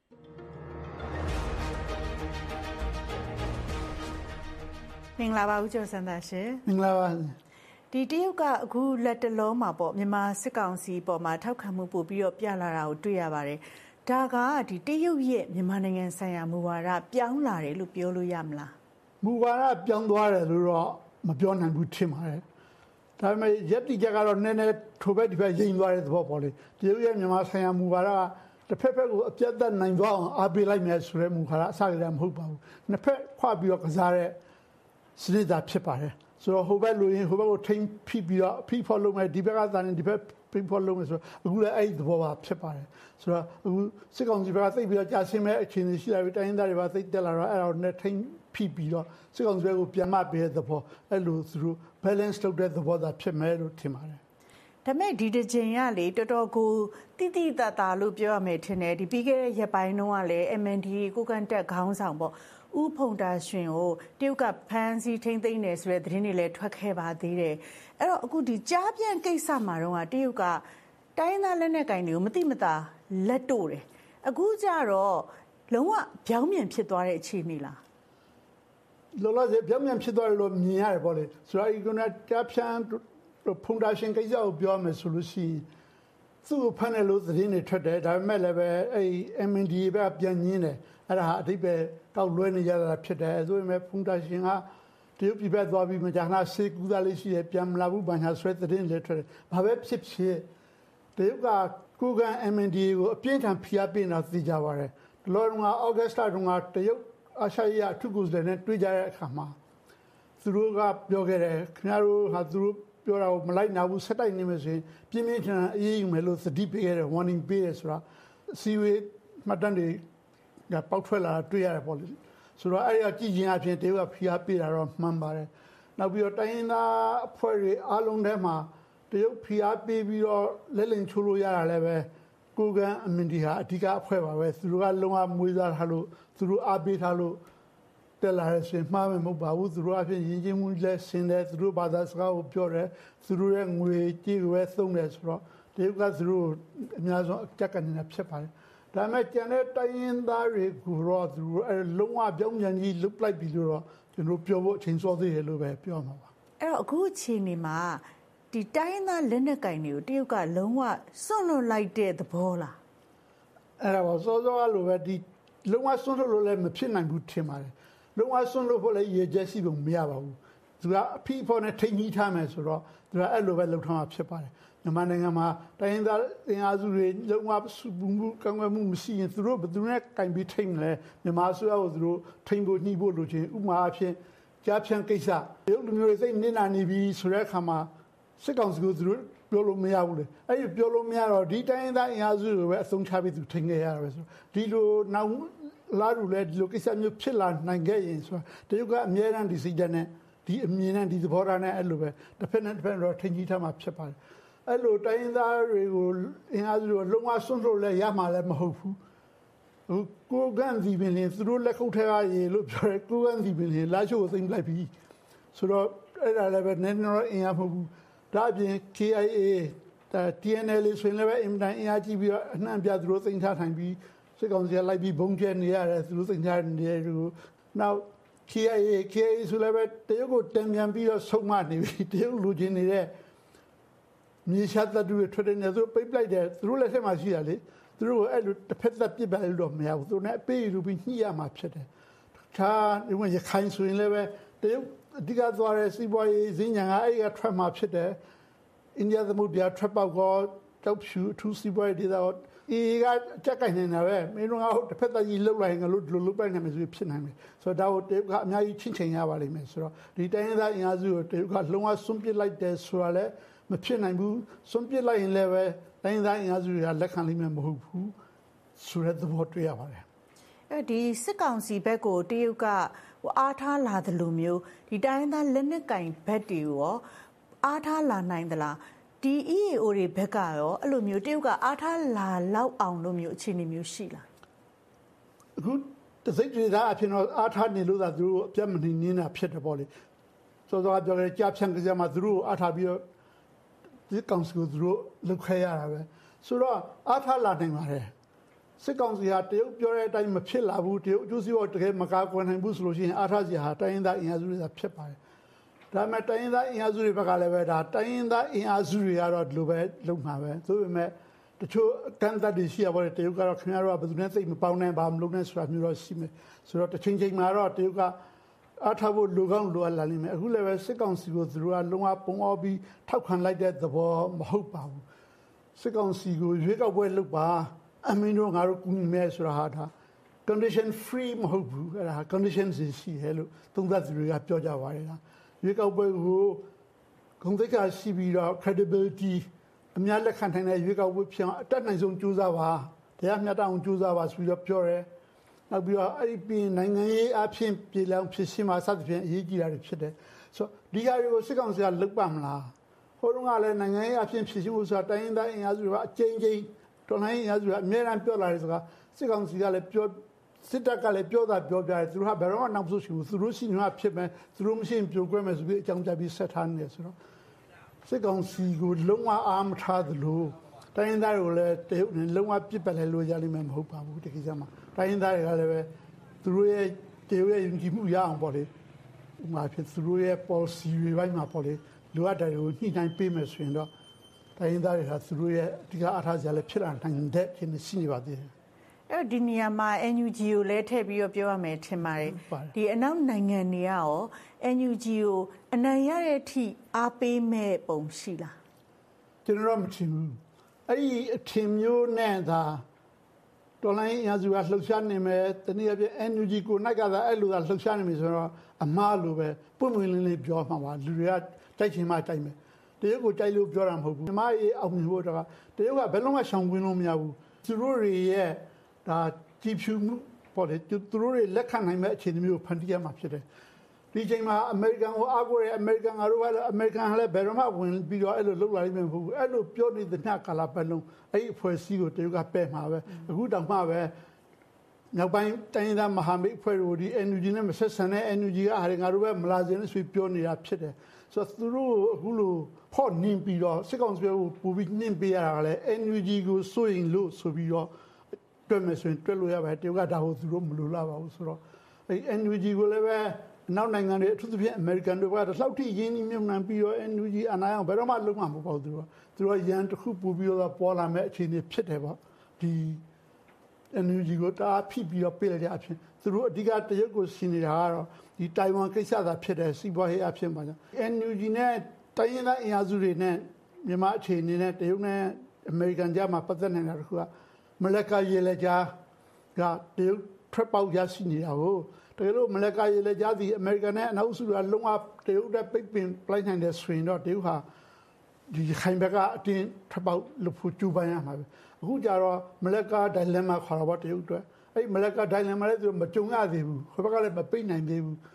မင်္ဂလာပါဦးကျော်စံသာရှင်မင်္ဂလာပါဒီတရုတ်ကအခုလက်တလုံးမှာပေါ့မြန်မာစစ်ကောင်စီပေါ်မှာထောက်ခံမှုပို့ပြီးတော့ပြလာတာကိုတွေ့ရပါတယ်ဒါကဒီတရုတ်ရဲ့မြန်မာနိုင်ငံဆိုင်ရာမူဝါဒပြောင်းလာတယ်လို့ပြောလို့ရမလားမူဝါဒပြောင်းသွားတယ်လို့တော့မပြောနိုင်ဘူးထင်ပါတယ်ဒါပေမဲ့ရပ်တည်ချက်ကတော့နည်းနည်းထိုဘက်ဒီဘက်ရိမ်သွားတဲ့သဘောပေါ့လေတရုတ်ရဲ့မြန်မာဆိုင်ရာမူဝါဒကတစ်ဖက်ဖက်ကိုအပြတ်သက်နိုင်သွားအောင်အားပေးလိုက်မယ်ဆိုတဲ့မူဝါဒအစကတည်းကမဟုတ်ပါဘူးနှစ်ဖက်ခွပြီးတော့ကစားတဲ့စနစ်သာဖြစ်ပါတယ်ဆိုတော့ဟိုဘက်လိုရင်ဟိုဘက်ကိုထိန်းဖိပြီးတော့ဖိဖော်လုပ်မယ်ဒီဘက်ကသာနေဒီဘက်ဖိဖော်လုပ်မယ်ဆိုတော့အခုလည်းအဲ့ဒီသဘောပါဖြစ်ပါတယ်ဆိုတော့အခုစစ်ကောင်စီဘက်ကသိပြီးတော့ကြာရှင်းမဲ့အခြေအနေရှိလာပြီးတိုင်းရင်းသားတွေပါသိတက်လာတော့အဲ့ဒါကိုနဲ့ထိန်းဖိပြီးတော့စစ်ကောင်စီဘက်ကိုပြန်မပေးတဲ့သဘောအဲ့လိုသူတို့ balance လုပ်တဲ့သဘောသာဖြစ်မယ်လို့ထင်ပါတယ်ဒါမဲ့ဒီတစ်ချိန်ကလေတော်တော်ကိုတိတိတတ်တာလို့ပြောရမယ်ထင်တယ်ဒီပြီးခဲ့တဲ့ရက်ပိုင်းတုန်းကလည်း MNDAA ကိုကန်တက်ခေါင်းဆောင်ပေါ့ဦးဖုန်တာရှင်ကိုတရုတ်ကဖမ်းဆီးထိန်းသိမ်းတယ်ဆိုတဲ့သတင်းတွေလည်းထွက်ခဲ့ပါသေးတယ်အဲ့တော့အခုဒီကြားပြန်ကိစ္စမှာတော့တရုတ်ကတိုင်းသားလက်နက်ကင်တွေကိုမတိမတာလက်တို့တယ်အခုကျတော့လုံးဝပြောင်းပြန်ဖြစ်သွားတဲ့အခြေအနေလားလောလောဆယ်ပြောင်းပြန်ဖြစ်သွားတယ်လို့မြင်ရတယ်ပေါ့လေဆိုတော့ဒီကနေ့ကြားပြန်ဖုန်တာရှင်ကိစ္စကိုပြောမယ်ဆိုလို့ရှိရင်သူ့ကိုဖမ်းတယ်လို့သတင်းတွေထွက်တယ်ဒါပေမဲ့လည်းပဲအဲ့ MNDAA ပဲပြန်ညင်းတယ်အဲ့ဒါအတိတ်ပဲတောက်လွဲနေကြတာဖြစ်တယ်ဆိုပေမဲ့ဖုန်တာရှင်ကတရုတ်ပြည်ဘက်သွားပြီးမကြာခဏစေကူသားလေးရှိတယ်ပြန်မလာဘူးဘာညာဆွဲသတင်းတွေထွက်တယ်ဘာပဲဖြစ်ဖြစ်တရုတ်ကကိုကန် MNDAA ကိုအပြင်းထန်ဖိအားပေးနေတာသိကြပါတယ်ဒီလိုကဩဂတ်စ်လတုန်းကတရုတ်အာရှရေးအထူးကိုယ်စားလှယ်နဲ့တွေ့ကြတဲ့အခါမှာသူတို့ကပြောခဲ့တယ်ခင်ဗျားတို့ဟာသူတို့ပြောတာကိုမလိုက်နာဘူးဆက်တိုက်နေမယ်ဆိုရင်ပြင်းပြင်းထန်ထန်အေးအေးမယ်လို့သတိပေးခဲ့တယ် warning ပေးတယ်ဆိုတာစီဝေးမှတ်တမ်းတွေကပေါက်ထွက်လာတာတွေ့ရတယ်ပေါ့လေဆိုတော့အဲ့ဒီကြည့်ချင်းအပြင်တရုတ်ကဖိအားပေးတာတော့မှန်ပါတယ်နောက်ပြီးတော့တိုင်းရင်းသားအဖွဲ့တွေအားလုံးထဲမှာတရုတ်ဖိအားပေးပြီးတော့လက်လင်ချိုးလို့ရတာလည်းပဲကိုကန်အမင်ဒီဟာအဓိကအဖွဲ့ပါပဲသူတို့ကလုံးဝမွေးစားထားလို့သူတို့အားပေးထားလို့တက်လာတဲ့ရှင်မှားမယ်မဟုတ်ပါဘူးသူတို့အဖြစ်ယဉ်ကျေးမှုလက်ဆင်းတယ်သူတို့ဘာသာစကားကိုပြောတယ်သူတို့ရဲ့ငွေကြေးကိုပဲသုံးတယ်ဆိုတော့တရုတ်ကသူတို့အများဆုံးအကြက်ကနေဖြစ်ပါတယ်ဒါမဲ့ကျန်တဲ့တိုင်းရင်းသားတွေကိုတော့သူတို့အဲလုံးဝပြောင်းပြန်ကြီးလုတ်လိုက်ပြီလို့တော့ကျွန်တော်ပြောဖို့အချိန်စောသေးတယ်လို့ပဲပြောမှာပါအဲ့တော့အခုအချိန်ဒီမှာဒီတိုင်းရင်းသားလက်နက်ကင်တွေကိုတရုတ်ကလုံးဝစွန့်လွတ်လိုက်တဲ့သဘောလားအဲ့ဒါပေါ့စောစောကလိုပဲဒီလုံးဝစွန့်လွတ်လို့လည်းမဖြစ်နိုင်ဘူးထင်ပါတယ်လုံးဝစွန့်လွတ်ဖို့လည်းရည်ချက်ရှိဖို့မရပါဘူးသူကအဖိဖို့နဲ့ထိန်းကြီးထားမယ်ဆိုတော့သူကအဲ့လိုပဲလှုပ်ထားမှာဖြစ်ပါတယ်မြန်မာနိုင်ငံမှာတိုင်းရင်းသားအင်အားစုတွေလုံးဝစုမှုကံကွယ်မှုမရှိရင်သူတို့ဘယ်သူနဲ့ကင်ပြီးထိန်းလဲမြန်မာအစိုးရကိုသူတို့ထိန်းဖို့နှီးဖို့လိုချင်ဥပမာအဖြစ်ကြားဖြန့်ကိစ္စရုပ်လူမျိုးတွေစိတ်နစ်နာနေပြီဆိုတဲ့အခါမှာစစ်ကောင်စီကိုသူတို့ပြောလို့မရဘူးလေအဲ့ဒီပြောလို့မရတော့ဒီတိုင်းရင်းသားအင်အားစုတွေပဲအဆုံးချပြီးသူထိန်းခဲ့ရတာပဲဆိုဒီလိုနောက်လာလို့လေဒီလိုကိစ္စမျိုးဖြစ်လာနိုင်ခဲ့ရင်ဆိုတော့တရုတ်ကအများအားဒီစိတ်ဓာတ်နဲ့ဒီအမြင်နဲ့ဒီသဘောထားနဲ့အဲ့လိုပဲတစ်ဖက်နဲ့တစ်ဖက်တော့ထင်ကြီးထားမှာဖြစ်ပါတယ်အဲ့လိုတိုင်းရင်းသားတွေကိုအင်အားစုတွေလုံးဝစွန့်လို့လည်းရမှာလည်းမဟုတ်ဘူးကိုကန်ဒီပင်လေသူတို့လက်ခုပ်ထဲကရေလို့ပြောရဲကိုကန်ဒီပင်လေလာချို့သိမ့်လိုက်ပြီဆိုတော့အဲ့ဒါလည်းပဲနည်းနည်းတော့အင်အားမဟုတ်ဘူးဒါအပြင် KIA ဒါ TNL ဆိုရင်လည်းအင်တိုင်းအင်အားကြီးပြီးတော့အနှံ့ပြသူတို့သိမ်းထားထိုင်ပြီးစစ်ကောင်စီကလိုက်ပြီးဘုံကျဲနေရတယ်သူတို့သိမ်းထားနေတယ်နောက် KIA ဆိုလည်းပဲတရုတ်ကိုတံပြန်ပြီးတော့ဆုံးမနေပြီတရုတ်လူချင်းနေတဲ့မြေရှားတပ်တွေထွက်တဲ့နေသူပိတ်ပလိုက်တယ်သူတို့လက်ထက်မှာရှိရလေသူတို့အဲ့လိုတစ်ဖက်သက်ပြစ်ပါလို့မရဘူးသူနဲ့အပေးယူပြီးညှိရမှာဖြစ်တယ်။ဒါဒီမှာရခိုင်ဆိုရင်လည်းပဲတရုတ်အဓိကသွားတဲ့စီးပွားရေးဈေးညံကအဲ့ကထွက်မှာဖြစ်တယ်။အိန္ဒိယသမုဒ္ဒရာထွက်ပေါက်ကောတောက်ဖြူထူးစီးပွားရေးဒေသကကြက်ကင်နေတာပဲမင်းတို့ကတစ်ဖက်သက်ကြီးလှုပ်လိုက်ရင်လို့ဒီလိုလှုပ်လိုက်နိုင်မယ်ဆိုဖြစ်နိုင်မယ်ဆိုတော့ဒါကိုတရုတ်ကအများကြီးချင်းချင်းရပါလိမ့်မယ်ဆိုတော့ဒီတိုင်းရင်းသားအင်အားစုကိုတရုတ်ကလုံးဝစွန့်ပစ်လိုက်တယ်ဆိုတာလည်းမဖြစ်နိုင်ဘူးစွန့်ပစ်လိုက်ရင်လည်းပဲတိုင်းသားအင်အားစုတွေကလက်ခံလိမ့်မယ်မဟုတ်ဘူးဆိုတဲ့သဘောတွေ့ရပါတယ်ဒီစစ်ကောင်စီဘက်ကိုတရုတ်ကအားထားလာတယ်လို့မျိုးဒီတိုင်းသားလက်နက်ကင်ဘက်တွေရောအားထားလာနိုင်သလားဒီ EAO တွေဘက်ကရောအဲ့လိုမျိုးတရုတ်ကအားထားလာလောက်အောင်လို့မျိုးအခြေအနေမျိုးရှိလားအခုတစိတ်တွေသားအဖြစ်တော့အားထားနေလို့သာသူတို့အပြတ်မနေနေတာဖြစ်တယ်ပေါ့လေစောစောကပြောခဲ့ကြားဖြန့်ကြမှာသူတို့အားထားပြီးတော့ဒီကောင်စီကိုသူတို့လောက်ခဲရတာပဲဆိုတော့အားထားလာနိုင်ပါတယ်စစ်ကောင်စီဟာတရုတ်ပြောတဲ့အတိုင်းမဖြစ်လာဘူးတရုတ်အကျိုးစီးပွားတကယ်မကာကွယ်နိုင်ဘူးဆိုလို့ရှိရင်အားထားစီဟာတိုင်းရင်းသားအင်အားစုတွေသာဖြစ်ပါတယ်ဒါမဲ့တိုင်းရင်းသားအင်အားစုတွေဘက်ကလည်းပဲဒါတိုင်းရင်းသားအင်အားစုတွေကတော့ဒီလိုပဲလုပ်မှာပဲသို့ပေမဲ့တချို့တန်တတ်တွေရှိရပါတယ်တရုတ်ကတော့ခင်ဗျားတို့ကဘယ်သူနဲ့သိမပေါင်းနိုင်ဘာမလုပ်နဲ့ဆိုတာမျိုးတော့ရှိမယ်ဆိုတော့တစ်ချိန်ချိန်မှာတော့တရုတ်ကအားထားဖို့လူကောင်းလိုအပ်လာလိမ့်မယ်အခုလည်းပဲစစ်ကောင်စီကိုသူတို့ကလုံးဝပုံအောပြီးထောက်ခံလိုက်တဲ့သဘောမဟုတ်ပါဘူးစစ်ကောင်စီကိုရွေးကောက်ပွဲလုပ်ပါအမင်းတို့ငါတို့ကူညီမယ်ဆိုတာဟာဒါ condition free မဟုတ်ဘူးအဲ့ဒါ condition ရှိတယ်လို့သုံးသပ်သူတွေကပြောကြပါတယ်လားရွေးကောက်ပွဲကိုဂုဏ်သိက္ခာရှိပြီးတော့ credibility အများလက်ခံနိုင်တဲ့ရွေးကောက်ပွဲဖြစ်အောင်အတက်နိုင်ဆုံးကြိုးစားပါတရားမျှတအောင်ကြိုးစားပါဆိုပြီးတော့ပြောတယ်နောက်ပြီးတော့အဲ့ဒီပြည်နိုင်ငံရေးအဖြစ်ပြည်လောင်ဖြစ်ရှင်းမှာစသဖြင့်အရေးကြီးတာတွေဖြစ်တယ်ဆိုတော့ဒီဟာတွေကိုစစ်ကောင်စီကလုပ်ပါမလားဟိုတုန်းကလည်းနိုင်ငံရေးအဖြစ်ဖြစ်ရှင်းဖို့ဆိုတာတိုင်းရင်းသားအင်အားစုတွေကအကျဉ်းချင်းတော်လိုင်းအင်အားစုတွေအများအားပြောလာတယ်ဆိုတာစစ်ကောင်စီကလည်းပြောစစ်တပ်ကလည်းပြောတာပြောပြတယ်သူတို့ကဘယ်တော့မှနောက်ဆုံးရှိဘူးသူတို့ရှိနေတာဖြစ်မယ်သူတို့မရှိရင်ပြိုကွဲမယ်ဆိုပြီးအကြောင်းပြပြီးဆက်ထားနေတယ်ဆိုတော့စစ်ကောင်စီကိုလုံးဝအားမထားသလိုတိုင်းရင်းသားတွေကိုလည်းတရုတ်နဲ့လုံးဝပြစ်ပယ်လိုက်လို့ရလိမ့်မယ်မဟုတ်ပါဘူးဒီကိစ္စမှာတိုင်းရင်းသားတွေကလည်းပဲသူတို့ရဲ့တရုတ်ရဲ့ယုံကြည်မှုရအောင်ပေါ့လေဥပမာဖြစ်သူတို့ရဲ့ policy တွေပိုင်းမှာပေါ့လေလိုအပ်တယ်ကိုညှိနှိုင်းပေးမယ်ဆိုရင်တော့တိုင်းရင်းသားတွေကသူတို့ရဲ့အဓိကအားထားစရာလည်းဖြစ်လာနိုင်တဲ့အခြေအနေရှိနေပါသေးတယ်အဲ့ဒီနေရာမှာ NUG ကိုလည်းထည့်ပြီးတော့ပြောရမယ်ထင်ပါတယ်ဒီအနောက်နိုင်ငံတွေကရော NUG ကိုအနိုင်ရတဲ့အထိအားပေးမဲ့ပုံရှိလားကျွန်တော်မထင်ဘူးအဲ့ဒီအထင်မျိုးနဲ့သာတော်လိုင်းအင်အားစုကလှုပ်ရှားနေမယ်တနည်းအားဖြင့် NUG ကိုနိုင်ကသာအဲ့လိုသာလှုပ်ရှားနေပြီဆိုတော့အမှားလိုပဲပွင့်ပွင့်လင်းလင်းပြောမှာပါလူတွေကတိုက်ချင်မှတိုက်မယ်တရုတ်ကိုတိုက်လို့ပြောတာမဟုတ်ဘူးမြမရေးအောင်မြင်ဖို့တော့တရုတ်ကဘယ်လုံးမှရှောင်ကွင်းလို့မရဘူးသူတို့တွေရဲ့ဒါကြည်ဖြူမှုပေါ့လေသူတို့တွေလက်ခံနိုင်မဲ့အခြေအနေမျိုးဖန်တီးရမှာဖြစ်တယ်ဒီချိန်မှာအမေရိကန်ကိုအားကိုးတဲ့အမေရိကန်ကတော့အမေရိကန်ကလည်းဘယ်တော့မှဝင်ပြီးတော့အဲ့လိုလုပ်လာလိမ့်မယ်မဟုတ်ဘူးအဲ့လိုပြောနေတဲ့ညကာလပတ်လုံးအဲ့ဒီအဖွဲ့အစည်းကိုတရုတ်ကပယ်မှာပဲအခုတောင်မှပဲနောက်ပိုင်းတိုင်းသားမဟာမိတ်အဖွဲ့တို့ဒီ NUG နဲ့မဆက်ဆံတဲ့ NUG ကဟာငါတို့ပဲမလာစင်းလို့ဆိုပြောနေတာဖြစ်တယ်ဆိုတော့သူတို့အခုလိုဖော့နှင်းပြီးတော့စစ်ကောင်စီကိုပူပြီးနှင်းပေးရတာကလည်း NUG ကိုစိုးရင်လို့ဆိုပြီးတော့တွက်မယ်ဆိုရင်တွက်လို့ရပါတယ်တရုတ်ကဒါကိုသူတို့မလိုလားပါဘူးဆိုတော့အဲ့ NUG ကိုလည်းပဲနောက်နိုင်ငံတွေအထူးသဖြင့်အမေရိကန်တွေကတော့လှောက်ထိရင်းနှီးမြှုပ်နှံပြီးတော့ NUG အနာရောဘယ်တော့မှလုံးဝမပေါ့သူတို့ရန်တစ်ခုပူပြီးတော့ပေါ်လာမဲ့အခြေအနေဖြစ်တယ်ပေါ့ဒီ NUG ကိုတာဖိပြီးတော့ပေးလိုက်တဲ့အဖြစ်သူတို့အဓိကတရုတ်ကိုရှင်းနေတာကတော့ဒီတိုင်ဝမ်ကိစ္စသာဖြစ်တယ်စီးပွားရေးအဖြစ်ပါကြောင့် NUG နဲ့တိုင်းရင်းသားအင်အားစုတွေနဲ့မြန်မာအခြေအနေနဲ့တရုတ်နဲ့အမေရိကန်ကြားမှာပတ်သက်နေတာတခုကမလက်ကရေလက်ကြားကတရုတ်ထွက်ပေါက်ရရှိနေတာကိုတကယ်လို့မလက်ကရေလက်ကြားဒီအမေရိကန်နဲ့အနောက်စုကလုံးဝတရုတ်နဲ့ပိတ်ပင်ပလိုက်နိုင်တဲ့ဆိုရင်တော့တရုတ်ဟာဒီခိုင်ဘက်ကအတင်းထွက်ပေါက်လို့ဖို့ကြိုးပမ်းရမှာပဲအခုကြတော့မလက်ကဒိုင်လမ်မာခေါ်တာပေါ့တရုတ်အတွက်အဲ့မလက်ကဒိုင်လမ်မာလည်းသူမကြုံရသေးဘူးခဘက်ကလည်းမပိတ်နိုင်သေးဘူး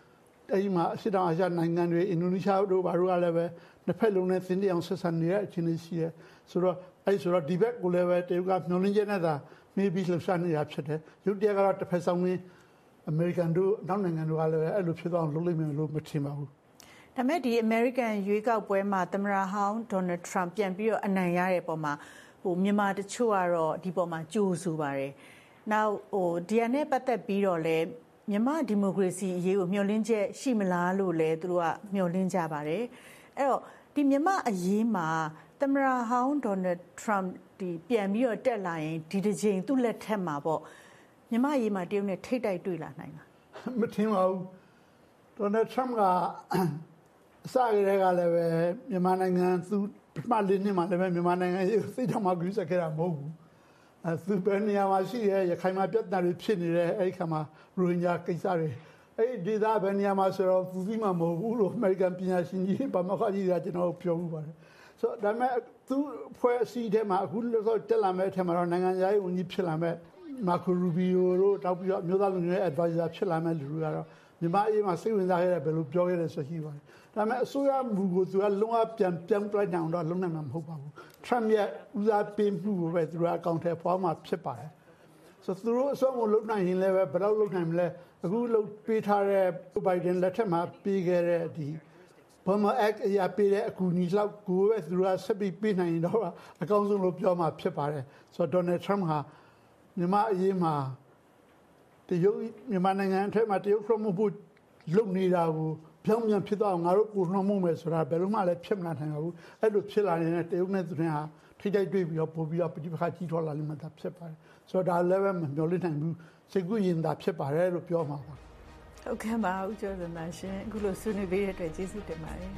အဲဒီမှာအရှေ့တောင်အာရှနိုင်ငံတွေအင်ဒိုနီးရှားတို့ဘာတို့ကလည်းပဲနှစ်ဖက်လုံးနဲ့သင်တအောင်ဆက်ဆံနေတဲ့အခြေအနေရှိတယ်ဆိုတော့ဒီဘက်ကိုလည်းပဲတရုတ်ကမျှော်လင့်ချက်နဲ့သာမေးပြီးလှုပ်ရှားနေတာဖြစ်တယ်ရုတ်တရက်ကတော့တစ်ဖက်ဆောင်ပြီးအမေရိကန်တို့နောက်နိုင်ငံတို့ကလည်းအဲ့လိုဖြစ်သွားအောင်လုပ်လိမ့်မယ်လို့မထင်ပါဘူးဒါမဲ့ဒီအမေရိကန်ရွေးကောက်ပွဲမှာသမ္မတဟောင်းဒေါ်နယ်ထရန့်ပြန်ပြီးတော့အနိုင်ရတဲ့ပုံမှာမြန်မာတချို့ကတော့ဒီပုံမှာကြိုးဆိုပါတယ်နောက်ဒီအနဲ့ပတ်သက်ပြီးတော့လည်းမြန်မာဒီမိုကရေစီအရေးကိုမျှော်လင့်ချက်ရှိမလားလို့လည်းသူတို့ကမျှော်လင့်ကြပါတယ်အဲ့တော့ဒီမြန်မာအရေးမှာသမ္မတဟောင်းဒေါ်နယ်ထရန့်ဒီပြန်ပြီးတော့တက်လာရင်ဒီတစ်ချိန်သူ့လက်ထက်မှာပေါ့မြန်မာအရေးမှာတရုတ်နဲ့ထိတ်တိုက်တွေ့လာနိုင်လားမထင်ပါဘူးဒေါ်နယ်ထရန့်ကအစကတည်းကလည်းပဲမြန်မာနိုင်ငံသူပထမ၄နှစ်မှာလည်းပဲမြန်မာနိုင်ငံရေးသိတောင်မှကူးစက်ခဲ့တာမဟုတ်ဘူးသူပဲနေရာမှာရှိရဲရခိုင်မှာပြဿနာတွေဖြစ်နေတဲ့အဲ့ဒီခါမှာရိုဟင်ဂျာကိစ္စတွေအဲ့ဒီဒေသပဲနေရာမှာဆိုတော့သူသိမှမဟုတ်ဘူးလို့အမေရိကန်ပညာရှင်ကြီးဗမာခကြီးကကျွန်တော်ပြောမှုပါတယ်ဆိုတော့ဒါပေမဲ့သူဖွဲ့အစည်းထဲမှာအခုလို့တက်လာမဲ့အထက်မှာတော့နိုင်ငံရေးဝန်ကြီးဖြစ်လာမဲ့မာကိုရူဘီယိုတို့တောက်ပြီးတော့မျိုးသားလူငယ် advisor ဖြစ်လာမဲ့လူတွေကတော့မြန်မာအရေးမှာစိတ်ဝင်စားခဲ့တယ်ဘယ်လိုပြောခဲ့တယ်ဆိုရှိပါတယ်ဒါပေမဲ့အစိုးရမူကိုသူကလုံးဝပြန်ပြောင်းလိုက်အောင်တော့လုံးနိုင်မှာမဟုတ်ပါဘူးထရမ်ရဲ့ဦးစားပေးမှုကိုပဲသူကအကောင့်ထဲပေါ်မှာဖြစ်ပါတယ်ဆိုသူတို့အဆုံးကိုလုံးနိုင်ရင်လည်းပဲဘယ်တော့လုံးနိုင်မလဲအခုလုံးပေးထားတဲ့ဘိုင်ဒန်လက်ထက်မှာပေးခဲ့တဲ့ဒီBurma Act အရာပေးတဲ့အကူအညီလောက်ကိုပဲသူကဆက်ပြီးပေးနိုင်ရင်တော့အကောင်းဆုံးလို့ပြောမှာဖြစ်ပါတယ်ဆိုတော့ဒေါ်နယ်ထရန့်ဟာမြန်မာအရေးမှာတရုတ်မြန်မာနိုင်ငံအထက်မှာတရုတ်ခရမှုဖို့လုပ်နေတာကိုပြောင်းပြန်ဖြစ်သွားအောင်ငါတို့ကိုနှောမှုမယ်ဆိုတာဘယ်လိုမှလည်းဖြစ်မလာနိုင်ပါဘူးအဲ့လိုဖြစ်လာနေတဲ့တရုတ်နဲ့သူတွေဟာထိတိုက်တွေ့ပြီးတော့ပို့ပြီးတော့ပဋိပက္ခကြီးထွားလာလိမ့်မယ်တာဖြစ်ပါတယ်ဆိုတော့ဒါလည်းပဲမမျှော်လင့်နိုင်ဘူးစိတ်ကူးရင်သာဖြစ်ပါတယ်လို့ပြောမှာပါဟုတ်ကဲ့ပါဦးကျော်စံပါရှင်အခုလိုဆွေးနွေးပေးတဲ့အတွက်ကျေးဇူးတင်ပါတယ်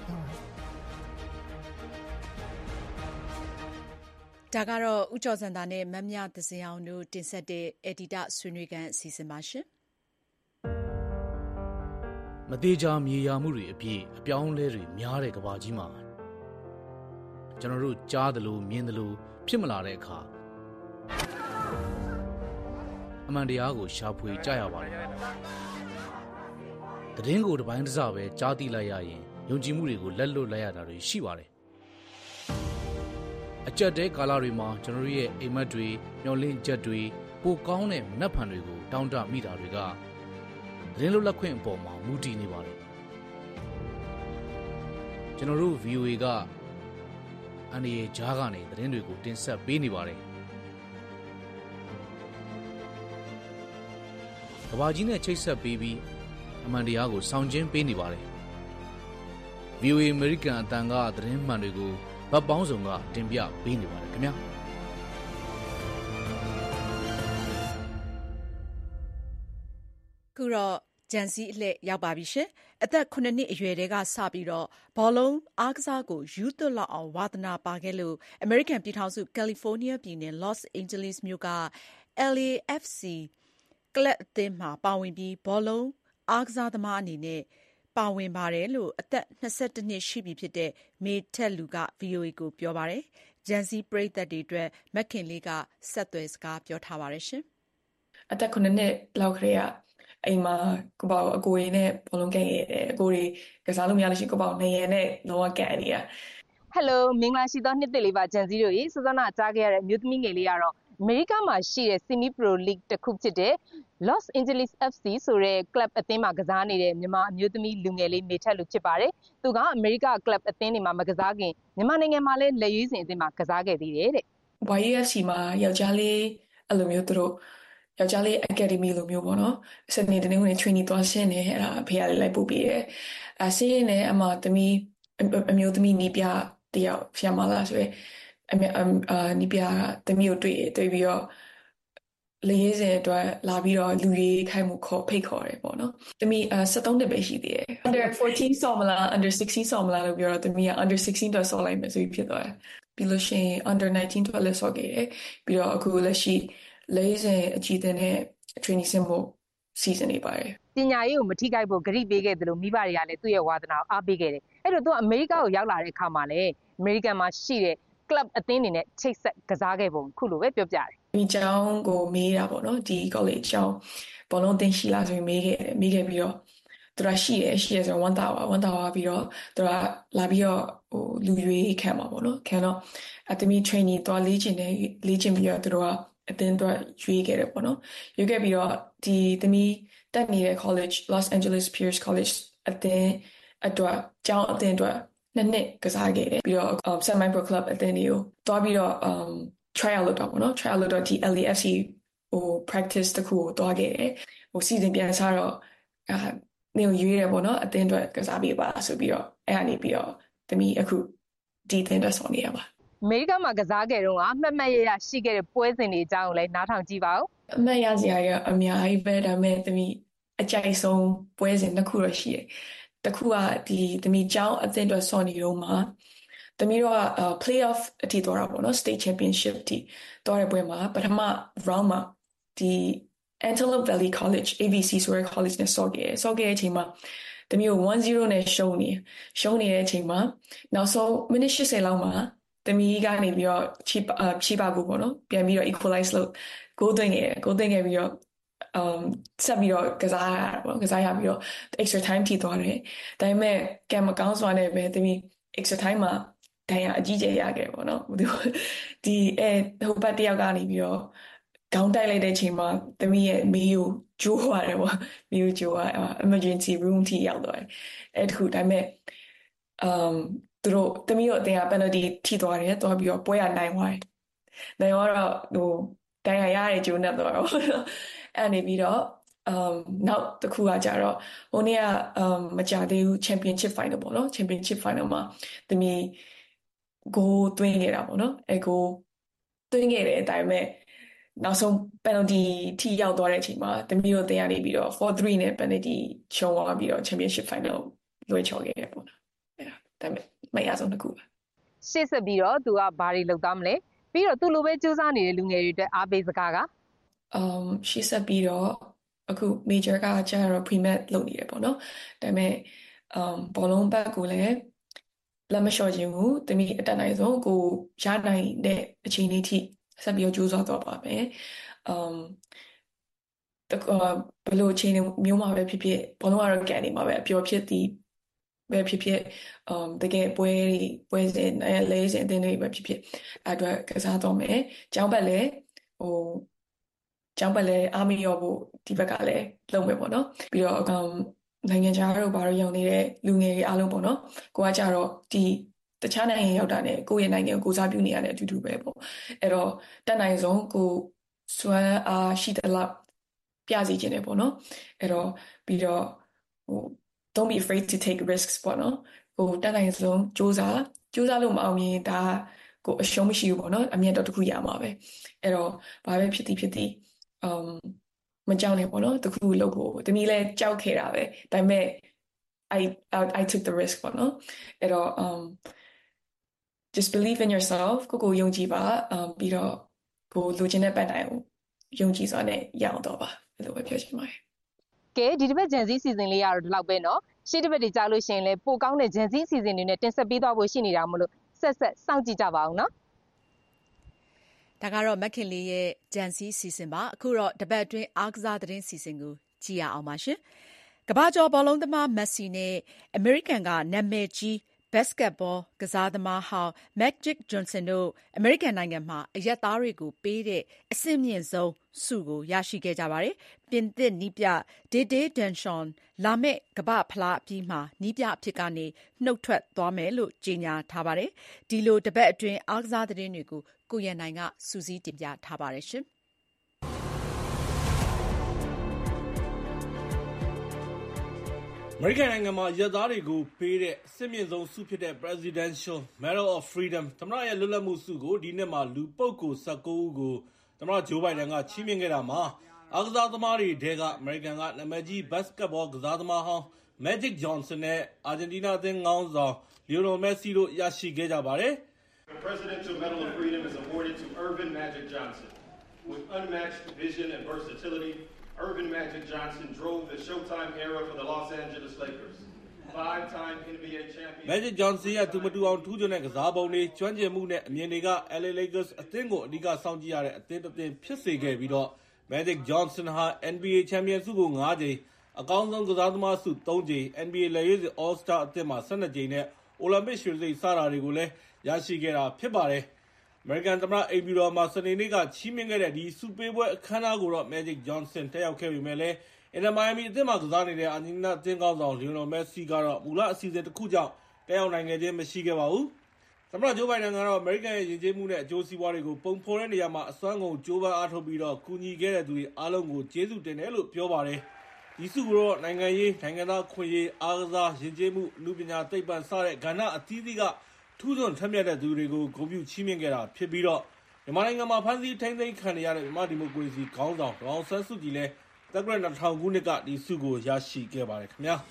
ဒါကတော့ဦးကျော်စံသာနဲ့မမြသဇင်အောင်တို့တင်ဆက်တဲ့ Edita ဆွေးနွေးခန်းအစီအစဉ်ပါရှင်မသေးချာမြေယာမှုတွေအပြည့်အပြောင်းလဲတွေများတဲ့ကမ္ဘာကြီးမှာကျွန်တော်တို့ကြားသလိုမြင်သလိုဖြစ်မလာတဲ့အခါအမှန်တရားကိုရှာဖွေကြရပါတယ်သတင်းကိုတစ်ပိုင်းတစ်စပဲကြားသိလိုက်ရရင်ယုံကြည်မှုတွေကိုလက်လွတ်လိုက်ရတာတွေရှိပါတယ်အကြက်တဲကာလတွေမှာကျွန်တော်ရဲ့အိမ်မက်တွေမျောလင့်ချက်တွေပိုကောင်းတဲ့မနှက်ဖန်တွေကိုတောင်းတမိတာတွေကသတင်းလွတ်လပ်ခွင့်အပေါ်မှာမူတည်နေပါတယ်ကျွန်တော်တို့ VOA ကအန်ဒီရဲ့ဂျားကနေသတင်းတွေကိုတင်ဆက်ပေးနေပါတယ်ကဘာကြီးနဲ့ချိတ်ဆက်ပေးပြီးအမှန်တရားကိုဆောင်ကျဉ်ပေးနေပါတယ် VOA American အတန်ကသတင်းမှန်တွေကိုဗတ်ပေါင်းစုံကတင်ပြပေးနေပါတယ်ခင်ဗျာခုတော့ဂျန်စီအလှည့်ရောက်ပါပြီရှင်အသက်9နှစ်အရွယ်တည်းကစပြီးတော့ဘောလုံးအားကစားကိုယူသွလောက်အောင်ဝါသနာပါခဲ့လို့အမေရိကန်ပြည်ထောင်စုကယ်လီဖိုးနီးယားပြည်နယ်လော့စ်အိန်ဂျလိစ်မြို့က LAFC ကလပ်အသင်းမှာပါဝင်ပြီးဘောလုံးအားကစားသမားအနေနဲ့ပါဝင်ပါတယ်လို့အသက်22နှစ်ရှိပြီဖြစ်တဲ့မေထက်လူက VOA ကိုပြောပါတယ်ဂျန်စီပရိသတ်တွေအတွက်မက်ခင်လေးကဆက်သွယ်စကားပြောထားပါတယ်ရှင်အသက်9နှစ်လောက်ခရေကအိမ်မှာကိုပေါ့အကိုရင်းနဲ့ဘောလုံးကန်ရတယ်အကိုတွေကစားလို့မရလို့ရှိကိုပေါ့နေရနဲ့လောကကန်နေတာ Hello မင်္ဂလာရှိသောနှစ်သစ်လေးပါဂျန်စီတို့ရေစစနာကြားခဲ့ရတဲ့မြို့သမီးငယ်လေးကတော့အမေရိကမှာရှိတဲ့ Semi Pro League တစ်ခုဖြစ်တဲ့ Los Angeles FC ဆိုတဲ့ club အသင်းမှာကစားနေတဲ့မြန်မာအမျိုးသမီးလူငယ်လေးမေထက်လူဖြစ်ပါတယ်သူကအမေရိက club အသင်းတွေမှာမကစားခင်မြန်မာနိုင်ငံမှာလည်းလက်ရွေးစင်အသင်းမှာကစားခဲ့သေးတယ်တဲ့ YFC မှာယောက်ျားလေးအဲ့လိုမျိုးသူတို့ယောက်ျားလေး academy လိုမျိုးပေါ့နော်စနေတနေ့ဝင် training သွားရှင်းနေအဲ့ဒါဖေးရလေးလိုက်ပို့ပြီးတယ်အရှင်းနေအမသမီးအမျိုးသမီးနီးပြတယောက်ဖျာမလာဆိုရယ်နီးပြသမီးကိုတွေ့ပြီးတော့လေးရေးစင်အတွက်လာပြီးတော့လူရေးခိုင်းမှုဖိတ်ခေါ်တယ်ပေါ့နော်သမီး73နှစ်ပဲရှိသေးတယ် under 14 ဆော်မလား under 16 ဆော်မလားလို့ပြောတော့သမီးက under 16တော့ဆော်လိုက်မယ်ဆိုပြီးဖြစ်သွားတယ်ပြီးလို့ရှိရင် under 19တော့လည်းဆော်ခဲ့တယ်ပြီးတော့အခုလက်ရှိလေးစင်အကြီးတဲ့နဲ့ training ဆင်းဖို့ season နေပါတယ်ပညာရေးကိုမထိခိုက်ဖို့ဂရုပေးခဲ့တယ်လို့မိဘတွေကလည်းသူ့ရဲ့ဝါသနာကိုအားပေးခဲ့တယ်အဲ့တော့သူကအမေရိကကိုရောက်လာတဲ့အခါမှာလည်းအမေရိကန်မှာရှိတဲ့ club အသင်းတွေနဲ့ချိတ်ဆက်ကစားခဲ့ပုံခုလိုပဲပြောပြတယ်ဒီကျောင်းကိုမေးတာပေါ့နော်ဒီ college ကျောင်းဘောလုံးအသင်းရှိလားဆိုပြီးမေးခဲ့ပြီးတော့သူကရှိတယ်ဆိုတော့ဝန်တာပြီးတော့သူကလာပြီးတော့လူရွေးခံမှာပေါ့နော်ခံတော့အတမီ training တော့လေ့ကျင့်ပြီးတော့သူတို့ကအတင်းတော့ရွေးခဲ့တယ်ပေါ့နော်ရွေးခဲ့ပြီးတော့ဒီတမီတက်နေတဲ့ college Los Angeles Pierce College အတင်းအတွက်ကျောင်းအတင်းအတွက်နှစ်ကစားခဲ့တယ်ပြီးတော့ Semi Pro Club အတင်းတွေကိုတွားပြီးတော့trial လုပ်တော့ပေါ့နော် trial လုပ်တော့ဒီ LAFC practice တခုကိုတွားခဲ့တယ်season ပြန်စားတော့နေကိုရွေးတယ်ပေါ့နော်အတင်းအတွက်ကစားပေးပါဆိုပြီးတော့အဲ့ကနေပြီးတော့တမီအခုဒီတင်းတက်ဆောင်နေရပါအမေရိကန်မှာကစားခဲ့တော့မှတ်မှတ်ရရရှိခဲ့တဲ့ပွဲစဉ်တွေအကြောင်းကိုလည်းနားထောင်ကြည့်ပါဦးအမှတ်ရစရာရအများကြီးပဲဒါပေမဲ့တမီအကြိုက်ဆုံးပွဲစဉ်တစ်ခုတော့ရှိတယ်တစ်ခုကဒီတမီကျောင်းအတင်းအတွက်ဆော်နေတော့မှတမီတော့playoff အထိသွားတာပေါ့နော် state championship အထိသွားတဲ့ပွဲမှာပထမ round မှာဒီ Antelope Valley College ABC ဆိုတဲ့ college နဲ့ဆော့ခဲ့တဲ့အချိန်မှာတမီကို 1-0 နဲ့ရှုံးနေတဲ့အချိန်မှာနောက်ဆုံးမိနစ်80လောက်မှာတမီကနေပြီးတော့ချီပါကိုပေါ့နော်ပြန်ပြီးတော့ equalize လုပ် goal သွင်းခဲ့ပြီးတော့ဆက်ပြီးတော့ကစားရပြီးတော့ extra time ထိသွားတယ်ဒါပေမဲ့ကံမကောင်းစွာနဲ့ပဲတမီ extra time မှာဒဏ်ရာအကြီးကျယ်ရခဲ့ပေါ့နော်ဒီဟိုဘက်တယောက်ကနေပြီးတော့ခေါင်းတိုက်လိုက်တဲ့အချိန်မှာတမီရဲ့မေးကိုကျိုးသွားတယ်ပေါ့မေးကိုကျိုးသွား emergency room ထိရောက်သွားတယ်အဲ့တခုဒါပေမဲ့သူတို့တမီတို့အတင်းက penalty ထိသွားတယ်သွားပြီးတော့ပွဲရနိုင်သွားတယ်နိုင်တော့ဒဏ်ရာရတဲ့ကျိုးနဲ့တော့အဲ့နေပြီးတော့နောက်တစ်ခုကကြတော့ဟိုနေ့ကမကြသေးဘူး championship final ပေါ့နော် championship final မှာတမီကိုသွင်းခဲ့တာပေါ့နော်အဲ့ကိုသွင်းခဲ့တယ်ဒါပေမဲ့နောက်ဆုံး penalty ထိရောက်သွားတဲ့အချိန်မှာတမီတို့တင်ရနေပြီးတော့ 4-3 နဲ့ penalty ရှုံးသွားပြီးတော့ championship final လွှဲချော်ခဲ့တယ်ပေါ့နော်အဲ့ဒါမရဆုံးတစ်ခုပါရှေ့ဆက်ပြီးတော့သူကဘာတွေလုပ်သားမလဲပြီးတော့သူလိုပဲစူးစမ်းနေတဲ့လူငယ်တွေအတွက်အားပေးစကားကရှေ့ဆက်ပြီးတော့အခု major ကကျတော့ pre-med လုပ်နေတယ်ပေါ့နော်ဒါပေမဲ့ဘောလုံးဘက်ကိုလည်းလက်မလျှော့ခြင်းဘူးတမီအတက်နိုင်ဆုံးကိုရနိုင်တဲ့အခြေအနေထိဆက်ပြီးတော့ကြိုးစားတော့ပါမယ်ဘလို့အခြေအနေမျိုးမှာပဲဖြစ်ဖြစ်ဘောလုံးကတော့ကန်နေမှာပဲအပျော်ဖြစ်သည်ပဲဖြစ်ဖြစ်တကယ်ပွဲစဉ်လဲစဉ်အတင်းတွေပဲဖြစ်ဖြစ်အဲ့အတွက်ကစားတော့မယ်ကျောင်းဘက်လည်းအားမရောဖို့ဒီဘက်ကလည်းလုပ်မယ်ပေါ့နော်ပြီးတော့နိုင်ငံခြားတို့ဘာလို့ရောက်နေတဲ့လူငယ်တွေအားလုံးပေါ့နော်ကိုကကြတော့ဒီတခြားနိုင်ငံရောက်တာနဲ့ကိုယ့်ရဲ့နိုင်ငံကိုစားပြုနေရတဲ့အတူတူပဲပေါ့အဲ့တော့တက်နိုင်ဆုံးကိုစွမ်းအားရှိတဲ့လောက်ပြစီခြင်းတယ်ပေါ့နော်အဲ့တော့ပြီးတော့don't be afraid to take risks ပေါ့နော်တက်နိုင်ဆုံးစူးစမ်းလို့မအောင်ရင်ဒါကိုအရှုံးမရှိဘူးပေါ့နော်အမြတ်တော့တစ်ခုရမှာပဲအဲ့တော့ဘာပဲဖြစ်သည်မကြောက်နဲ့ပေါ့နော်တခုလုပ်ဖို့တမီလဲကြောက်ခဲ့တာပဲဒါပေမဲ့ I took the risk ပေါ့နော်အဲ့တော့just believe in yourself ကိုယုံကြည်ပါပြီးတော့ကိုလိုချင်တဲ့ပန်းတိုင်ကိုယုံကြည်စွာနဲ့ရအောင်တော့ပါအဲ့လိုပဲပြောချင်ပါတယ်ကဲဒီတစ်ပတ်ဂျန်စီစီစဉ်လေးရတော့ဒီလောက်ပဲเนาะရှေ့တစ်ပတ်တွေကြားလို့ရှိရင်လည်းပိုကောင်းတဲ့ဂျန်စီစီစဉ်တွေနဲ့တင်ဆက်ပေးသွားဖို့ရှိနေတာမို့လို့ဆက်စောင့်ကြည့်ကြပါအောင်เนาะဒါကတော့မက်ခင်လေးရဲ့ဂျန်စီစီစဉ်ပါအခုတော့တပတ်အတွင်းအားကစားသတင်းစီစဉ်ကိုကြည့်ရအောင်ပါရှင်ကမ္ဘာကျော်ဘောလုံးသမားမက်ဆီနဲ့အမေရိကန်ကနာမည်ကြီးဘတ်စကတ်ဘောကစားသမားဟောင်းမက်ဂျစ်ဂျွန်ဆန်တို့အမေရိကန်နိုင်ငံမှာအရက်သားတွေကိုပေးတဲ့အဆင့်မြင့်ဆုံးဆုကိုရရှိခဲ့ကြပါတယ်။ပြင်သစ်နီးပြဒေဒေဒန်ရှွန်လာမယ့်ကမ္ဘာဖလားအပြီးမှာနီးပြအဖြစ်ကနေနှုတ်ထွက်သွားမယ်လို့ကြေညာထားပါတယ်။ဒီလိုတပတ်အတွင်းအားကစားသတင်းတွေကိုကိုရန်နိုင်ကစူးစီးတင်ပြထားပါတယ်ရှင်။အမေရိကန်နိုင်ငံမှာရက်သားတွေကိုပေးတဲ့အစစ်မြင့်ဆုံးဆုဖြစ်တဲ့ Presidential Medal of Freedom သမ္မတရဲ့လွတ်လပ်မှုဆုကိုဒီနှစ်မှာလူပုဂ္ဂိုလ်19ဦးကိုသမ္မတဂျိုးဘိုင်ဒန်ကချီးမြှင့်ခဲ့တာမှာအားကစားသမားတွေထဲကအမေရိကန်ကနာမည်ကြီးဘတ်စကတ်ဘောကစားသမားဟောင်း Magic Johnson နဲ့အာဂျင်တီးနားအသင်းခေါင်းဆောင် Lionel Messi တို့ရရှိခဲ့ကြပါတယ်။ The Presidential Medal of Freedom is awarded to Earvin Magic Johnson. With unmatched vision and versatility, Earvin Magic Johnson drove the Showtime era for the Los Angeles Lakers. Five-time NBA champion. Magic Johnson ရဲ့သူမတူအောင်ထူးချွန်တဲ့ကစားပုံတွေကျွမ်းကျင်မှုနဲ့အမြင်တွေက LA Lakers အသင်းကိုအဓိကစောင့်ကြည့်ရတဲ့အသင်းတစ်သင်းဖြစ်စေခဲ့ပြီးတော့ Magic Johnson ဟာ NBA ချန်ပီယံဆုကို9ကြိမ်အကောင်းဆုံးကစားသမားဆု3ကြိမ် NBA လက်ရွေးစင် All Star အသစ်မှာ12ကြိမ်နဲ့အိုလံပစ်ရွှေတံဆိပ်စတာတွေကိုလည်းရရှိခဲ့တာဖြစ်ပါတယ်။ အမေရိကန်သမ္မတအိမ်ဖြူတော်မှာစနေနေ့ကချီးမြှင့်ခဲ့တဲ့ဒီဆုပေးပွဲအခမ်းအနားကိုတော့ Magic Johnson တက်ရောက်ခဲ့ပေမဲ့လည်း အင်တာမိုင်ယာမီအသင်းမှာကစားနေတဲ့အာဂျင်တီးနားအသင်းခေါင်းဆောင် Lionel Messi ကတော့မူလအစီအစဉ်တစ်ခုကြောင့်တက်ရောက်နိုင်ခဲ့ခြင်းမရှိခဲ့ပါဘူး။ သမ္မတဂျိုးဘိုင်ဒန်ကတော့အမေရိကန်ရဲ့ယဉ်ကျေးမှုနဲ့အကျိုးစီးပွားတွေကိုပုံဖော်တဲ့နေရာမှာအစွမ်းကုန်ကြိုးပမ်းအားထုတ်ပြီးကူညီခဲ့တဲ့သူတွေအားလုံးကိုကျေးဇူးတင်တယ်လို့ပြောပါတယ်။ ဒီဆုကိုတော့နိုင်ငံရေး၊နိုင်ငံသားအခွင့်အရေး၊အားကစား၊ယဉ်ကျေးမှု၊အနုပညာသိပ္ပံစတဲ့ကဏ္ဍအသီးသီးကထူးချွန်ထက်မြက်တဲ့သူတွေကိုဂုဏ်ပြုချီးမြှင့်ခဲ့တာဖြစ်ပြီးမြန်မာနိုင်ငံမှာဖမ်းဆီးထိန်းသိမ်းခံနေရတဲ့မြန်မာဒီမိုကရေစီခေါင်းဆောင်ဒေါ်အောင်ဆန်းစုကြည်လည်းသက္ကရာဇ်2000ခုနှစ်ကဒီဆုကိုရရှိခဲ့ပါတယ်ခင်ဗျာ။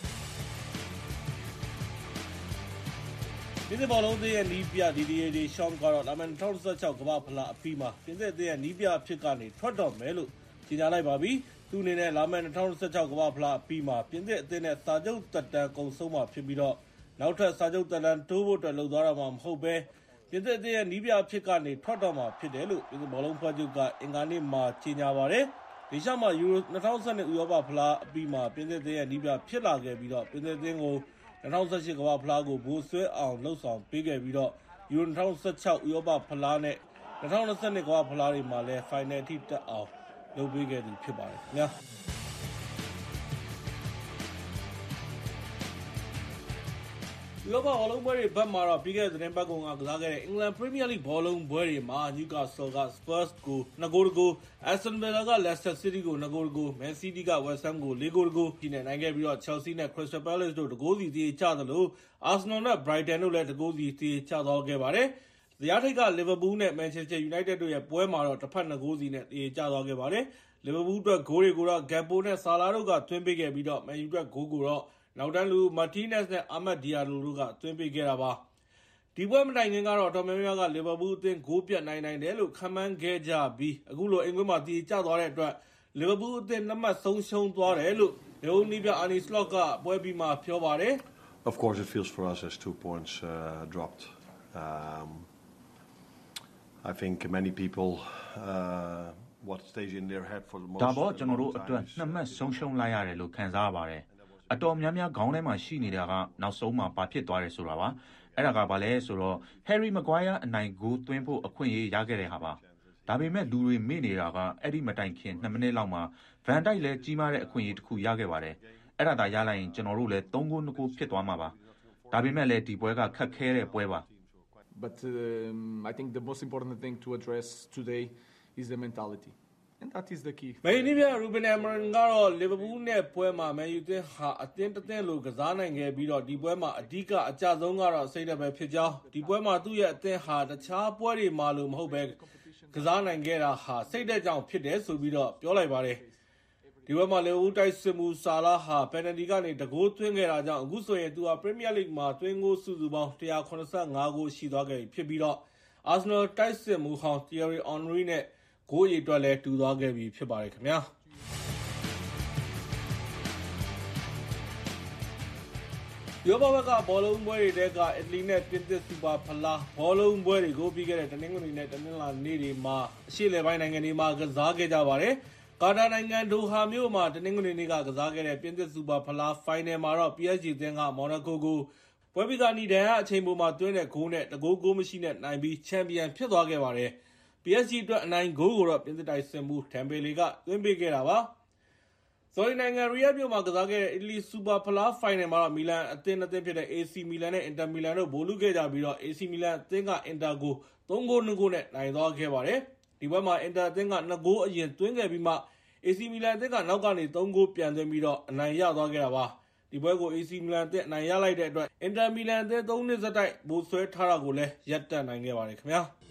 ပြင်သစ်ဘောလုံးအသင်းရဲ့နည်းပြဒီဒီယေဒေရှော့မ်ကတော့လာမယ့်2016ကမ္ဘာ့ဖလားအပြီးမှာပြင်သစ်အသင်းရဲ့နည်းပြအဖြစ်ကနေထွက်တော့မယ်လို့ကြေညာလိုက်ပါပြီ။ သူ့အနေနဲ့လာမယ့်2016ကမ္ဘာ့ဖလားအပြီးမှာပြင်သစ်အသင်းနဲ့စာချုပ်သက်တမ်းကုန်ဆုံးမှာဖြစ်ပြီးနောက်ထပ်စာချုပ်သက်တမ်းတိုးဖို့အတွက်လုပ်သွားတာမှမဟုတ်ဘဲပြင်သစ်အသင်းရဲ့နည်းပြအဖြစ်ကနေထွက်တော့မှာဖြစ်တယ်လို့ပြင်သစ်ဘောလုံးဖွဲ့ချုပ်ကအင်္ဂါနေ့မှာကြေညာပါတယ်။ ဒေရှော့မ်မှာယူရို2012ဥရောပဖလားအပြီးမှာပြင်သစ်အသင်းရဲ့နည်းပြဖြစ်လာခဲ့ပြီးပြင်သစ်အသင်းကို2018ကမ္ဘာ့ဖလားကိုဗိုလ်စွဲအောင်လှုပ်ဆောင်ပေးခဲ့ပြီးယူရို2016ဥရောပဖလားနဲ့2022ကမ္ဘာ့ဖလားတွေမှာလည်းဖိုင်နယ်အထိတက်အောင်လုပ်ပေးခဲ့သူဖြစ်ပါတယ်ခင်ဗျာ။ ဥရောပဘောလုံးပွဲတွေဘက်မှာတော့ပြီးခဲ့တဲ့သတင်းပတ်ကုန်ကကစားခဲ့တဲ့အင်္ဂလန်ပရီးမီးယားလိဘောလုံးပွဲတွေမှာနယူကာဆယ်က Spurs ကို2-1 အက်စတွန်ဗီလာက Leicester City ကို2-1 မန်စီးတီးက West Ham ကို4-1ရှိနဲ့နိုင်ခဲ့ပြီးChelsea နဲ့ Crystal Palace တို့1-0စီသရေကျသလိုArsenal နဲ့ Brighton တို့လည်း1-0စီသရေကျသွားခဲ့ပါတယ်။ ဇယားထိပ်က Liverpool နဲ့ Manchester United တို့ရဲ့ပွဲမှာတော့တစ်ဖက်2-0စီနဲ့သရေကျသွားခဲ့ပါတယ်။ Liverpool အတွက်ဂိုးတွေကိုတော့ Gakpo နဲ့ Salah တို့ကသွင်းပေးခဲ့ပြီးMan U အတွက်ဂိုးကိုတော့နောက်တန်းလူ Martinez နဲ့ Amad Diallo တို့ကသွင်းပေးခဲ့တာပါ။ ဒီပွဲမတိုင်ခင်ကတော့အတော်များများက Liverpool အသင်းဂိုးပြတ်နိုင်တယ်လို့ခန့်မှန်းခဲ့ကြပြီးအခုလိုအိမ်ကွင်းမှာသရေကျသွားတဲ့အတွက် Liverpool အသင်း2မှတ်ဆုံးရှုံးသွားတယ်လို့လက်ဦးနည်းပြ Arne Slot ကပွဲပြီးမှပြောပါတယ်။ Of course it feels for us as 2 points dropped. I think many people what stays in their head for the most ဒါပေါ့ကျွန်တော်တို့အတွက်2မှတ်ဆုံးရှုံးလိုက်ရတယ်လို့ခံစားရပါတယ်အတော်များများခေါင်းထဲမှာရှိနေတာကနောက်ဆုံးမှာဘာဖြစ်သွားတယ်ဆိုတာပါအဲ့ဒါကဘာလဲဆိုတော့ Harry Maguire အနိုင်ဂိုးသွင်းဖို့အခွင့်အရေးရခဲ့တဲ့ဟာပါဒါပေမဲ့လူတွေမေ့နေတာကအဲ့ဒီမတိုင်ခင်2မိနစ်လောက်မှာ Van Dijk လည်းကြီးမားတဲ့အခွင့်အရေးတစ်ခုရခဲ့ပါတယ်အဲ့ဒါသာရလိုက်ရင်ကျွန်တော်တို့လည်း3-2ဖြစ်သွားမှာပါဒါပေမဲ့လည်းဒီပွဲကခက်ခဲတဲ့ပွဲပါ But I think the most important thing to address today is the mentality. And that is the key. မန်ယူပြRuben Amorim ကတော့ Liverpool နဲ့ပွဲမှာမန်ယူသင်းဟာအသင်းတစ်သင်းလိုကစားနိုင်ခဲ့ပြီးဒီပွဲမှာအဓိကအကျဆုံးကတော့စိတ်ဓာတ်ပဲဖြစ်ကြောင်းဒီပွဲမှာသူ့ရဲ့အသင်းဟာတခြားပွဲတွေမှာလို့မဟုတ်ပဲကစားနိုင်ခဲ့တာဟာစိတ်ဓာတ်ကြောင့်ဖြစ်တယ်ဆိုပြီးပြောလိုက်ပါတယ်ဒီပွဲမှာ Liverpool တိုက်စစ်မှု Salah ဟာ penalty ကနေတဂိုးသွင်းခဲ့တာကြောင့်အခုဆိုရင်သူဟာ Premier League မှာသွင်းဂိုးစုစုပေါင်း185ဂိုးရှိသွားခဲ့ပြီဖြစ်ပြီး Arsenal တိုက်စစ်မှုဟောင်း Thierry Henry နဲ့ဂိုးအရေအတွက်လည်းတူသွားခဲ့ပြီဖြစ်ပါတယ်ခင်ဗျာဥရောပဘက်ကဘောလုံးပွဲတွေတဲကအီတလီနဲ့ပြင်သစ်စူပါဖလားဘောလုံးပွဲတွေကိုပြီးခဲ့တဲ့တနင်္ဂနွေနဲ့တနင်္လာနေ့တွေမှာအရှေ့လယ်ပိုင်းနိုင်ငံတွေမှာကစားခဲ့ကြပါတယ်ကာတာနိုင်ငံဒိုဟာမြို့မှာတနင်္ဂနွေနေ့ကကစားခဲ့တဲ့ပြင်သစ်စူပါဖလားဖိုင်နယ်မှာတော့ PSG အသင်းကမော်နာကိုကိုပွဲပြီးကနီဒန်ကအချိန်ပိုမှာသွင်းတဲ့ဂိုးနဲ့တဂိုးမရှိနဲ့နိုင်ပြီးချန်ပီယံဖြစ်သွားခဲ့ပါတယ်PSG အတွက်အနိုင်ဂိုးကိုတော့ပြင်သစ်တိုက်စစ်မှုဒမ်ဘေလီကသွင်းပေးခဲ့တာပါ။ဆော်ဒီနိုင်ငံရီယာ့ဒ်မြို့မှာကစားခဲ့တဲ့အီတလီစူပါဖလားဖိုင်နယ်မှာတော့မီလန်အသင်းဖြစ်တဲ့ AC မီလန်နဲ့အင်တာမီလန်တို့ဗိုလ်လုခဲ့ကြပြီးAC မီလန်အသင်းကအင်တာကို3-2နဲ့နိုင်သွားခဲ့ပါတယ်။ဒီပွဲမှာအင်တာအသင်းက2ဂိုးအရင်သွင်းခဲ့ပြီးမှAC မီလန်အသင်းကနောက်ကနေ3ဂိုးပြန်သွင်းပြီးအနိုင်ရသွားခဲ့တာပါ။ဒီပွဲကို AC မီလန်အသင်းအနိုင်ရလိုက်တဲ့အတွက်အင်တာမီလန်အသင်း3နှစ်ဆက်တိုက်ဗိုလ်စွဲထားတာကိုလည်းရပ်တန့်နိုင်ခဲ့ပါတယ်ခင်ဗျာ။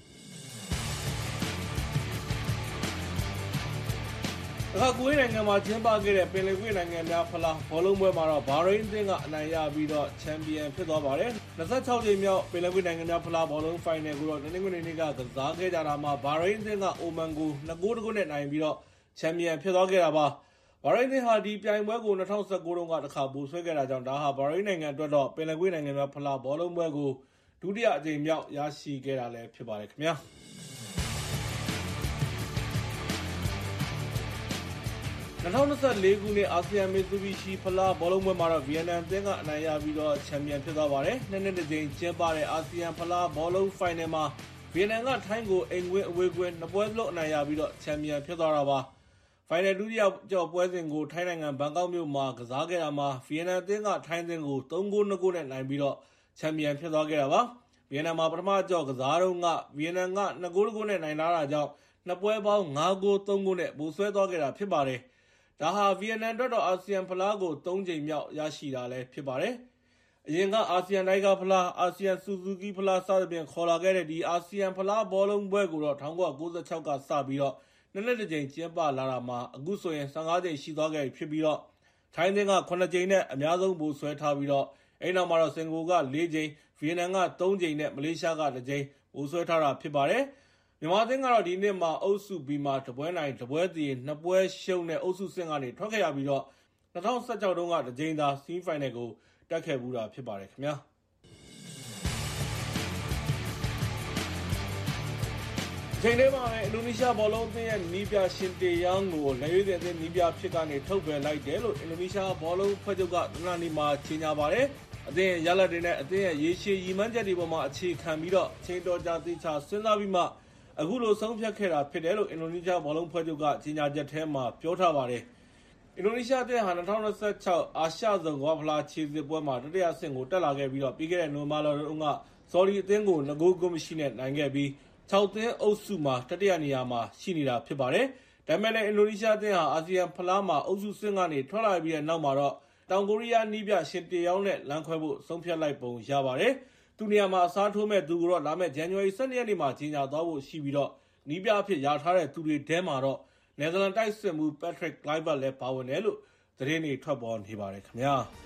အခါကူဝေးနိုင်ငံမှာကျင်းပခဲ့တဲ့ပင်လယ်ကွေ့နိုင်ငံများဖလားဘောလုံးပွဲမှာတော့ဘာရိန်းအသင်းကအနိုင်ရပြီးချန်ပီယံဖြစ်သွားပါတယ်။26ကြိမ်မြောက်ပင်လယ်ကွေ့နိုင်ငံများဖလားဘောလုံးဖိုင်နယ်ကိုတော့တနင်္ဂနွေနေ့ကကစားခဲ့ကြတာမှာဘာရိန်းအသင်းကအိုမန်ကို2-1နဲ့နိုင်ပြီးချန်ပီယံဖြစ်သွားခဲ့တာပါ။ဘာရိန်းအသင်းဟာဒီပြိုင်ပွဲကို2019တုန်းကတစ်ခါဗိုလ်စွဲခဲ့တာကြောင့်ဒါဟာဘာရိန်းနိုင်ငံအတွက်တော့ပင်လယ်ကွေ့နိုင်ငံများဖလားဘောလုံးပွဲကိုဒုတိယအကြိမ်မြောက်ရရှိခဲ့တာလည်းဖြစ်ပါတယ်ခင်ဗျာ။ 2024 ခုနှစ်အာဆီယံမစ်ဆူဘီရှီဖလားဘောလုံးပွဲမှာတော့ဗီယက်နမ်အသင်းကအနိုင်ရပြီးတော့ချန်ပီယံဖြစ်သွားပါတယ်။နှစ်တစ်ကြိမ်ကျင်းပတဲ့အာဆီယံဖလားဘောလုံးဖိုင်နယ်မှာဗီယက်နမ်ကထိုင်းကိုအိမ်ကွင်းအဝေးကွင်းနှစ်ပွဲစလုံးအနိုင်ရပြီးတော့ချန်ပီယံဖြစ်သွားတာပါ။ဖိုင်နယ်ဒုတိယကြော်ပွဲစဉ်ကိုထိုင်းနိုင်ငံဘန်ကောက်မြို့မှာကစားခဲ့တာမှာဗီယက်နမ်အသင်းကထိုင်းအသင်းကို3-2 နဲ့နိုင်ပြီးတော့ချန်ပီယံဖြစ်သွားခဲ့တာပါ။ဗီယက်နမ်မှာပထမကြော်ကစားတုန်းကဗီယက်နမ်က2-2 နဲ့နိုင်လာတာကြောင့်နှစ်ပွဲပေါင်း5-3 နဲ့ပိုဆွဲသွားခဲ့တာဖြစ်ပါတယ်။ဒါဟာဗီယက်နမ်အတွက်တော့အာဆီယံဖလားကို3ကြိမ်မြောက်ရရှိတာလည်းဖြစ်ပါတယ်။အရင်ကအာဆီယံတိုင်းကဖလား၊အာဆီယံဆူဇူကီဖလားစသဖြင့်ခေါ်လာခဲ့တဲ့ဒီအာဆီယံဖလားဘောလုံးပွဲကိုတော့1996ကစပြီးတော့နှစ်တစ်ကြိမ်ကျင်းပလာတာမှာအခုဆိုရင်15ကြိမ်ရှိသွားခဲ့ပြီဖြစ်ပြီးတော့ထိုင်းအသင်းက9ကြိမ်နဲ့အများဆုံးပိုဆွဲထားပြီးတော့အဲ့နောက်မှာတော့စင်ကာပူက4ကြိမ်ဗီယက်နမ်က3ကြိမ်နဲ့မလေးရှားက1ကြိမ်ပိုဆွဲထားတာဖြစ်ပါတယ်။မြန်မာအသင်းကတော့ဒီနှစ်မှာအုပ်စု B မှာတပွဲနိုင်တပွဲသရေ2ပွဲရှုံးနဲ့အုပ်စုဆင့်ကနေထွက်ခဲ့ရပြီးတော့2016တုန်းကတစ်ကြိမ်သာဆီမီဖိုင်နယ်ကိုတက်ခဲ့ဘူးတာဖြစ်ပါတယ်ခင်ဗျာ။အချိန်လေးမှာပဲအင်ဒိုနီးရှားဘောလုံးအသင်းရဲ့နီးပြရှင်တေယောင်းကိုလက်ရွေးတဲ့အသင်းနီးပြဖြစ်ကနေထုတ်ပယ်လိုက်တယ်လို့အင်ဒိုနီးရှားဘောလုံးဖွဲ့ချုပ်ကတနင်္လာနေ့မှာကြေညာပါတယ်။အသင်းရဲ့ရလဒ်တွေနဲ့အသင်းရဲ့ရေရှည်ရည်မှန်းချက်တွေပေါ်မှာအခြေခံပြီးတော့အချိန်တော်ကြာသေချာစဉ်းစားပြီးမှအခုလိုဆုံးဖြတ်ခဲ့တာဖြစ်တယ်လို့အင်ဒိုနီးရှားဘောလုံးဖွဲ့ချုပ်ကကြေညာချက်ထဲမှာပြောထားပါတယ်။အင်ဒိုနီးရှားအသင်းဟာ2026အာရှဇုံကမ္ဘာဖလားခြေစစ်ပွဲမှာတတိယဆင့်ကိုတက်လာခဲ့ပြီးတော့ပြီးခဲ့တဲ့နိုဝင်ဘာလတုန်းကဆော်ဒီအသင်းကို2-0မရှိနဲ့နိုင်ခဲ့ပြီး6သင်းအုပ်စုမှာတတိယနေရာမှာရှိနေတာဖြစ်ပါတယ်။ဒါပေမဲ့လည်းအင်ဒိုနီးရှားအသင်းဟာအာဆီယံဖလားမှာအုပ်စုဆင့်ကနေထွက်လာပြီးတဲ့နောက်မှာတော့တောင်ကိုရီးယားနီးပြရှင်တေယောင်းနဲ့လမ်းခွဲဖို့ဆုံးဖြတ်လိုက်ပုံရပါတယ်။သူ့နေရာမှာအစားထိုးမဲ့သူကိုတော့လာမယ့်ဇန်နဝါရီ12ရက်နေ့မှာကြီးညာသွားဖို့ရှိပြီးတော့နီးပြအဖြစ်ရထားတဲ့သူတွေထဲမှာတော့နယ်သာလန်တိုက်စစ်မှု Patrick Kluivert လည်းပါဝင်တယ်လို့သတင်းတွေထွက်ပေါ်နေပါတယ်ခင်ဗျာ။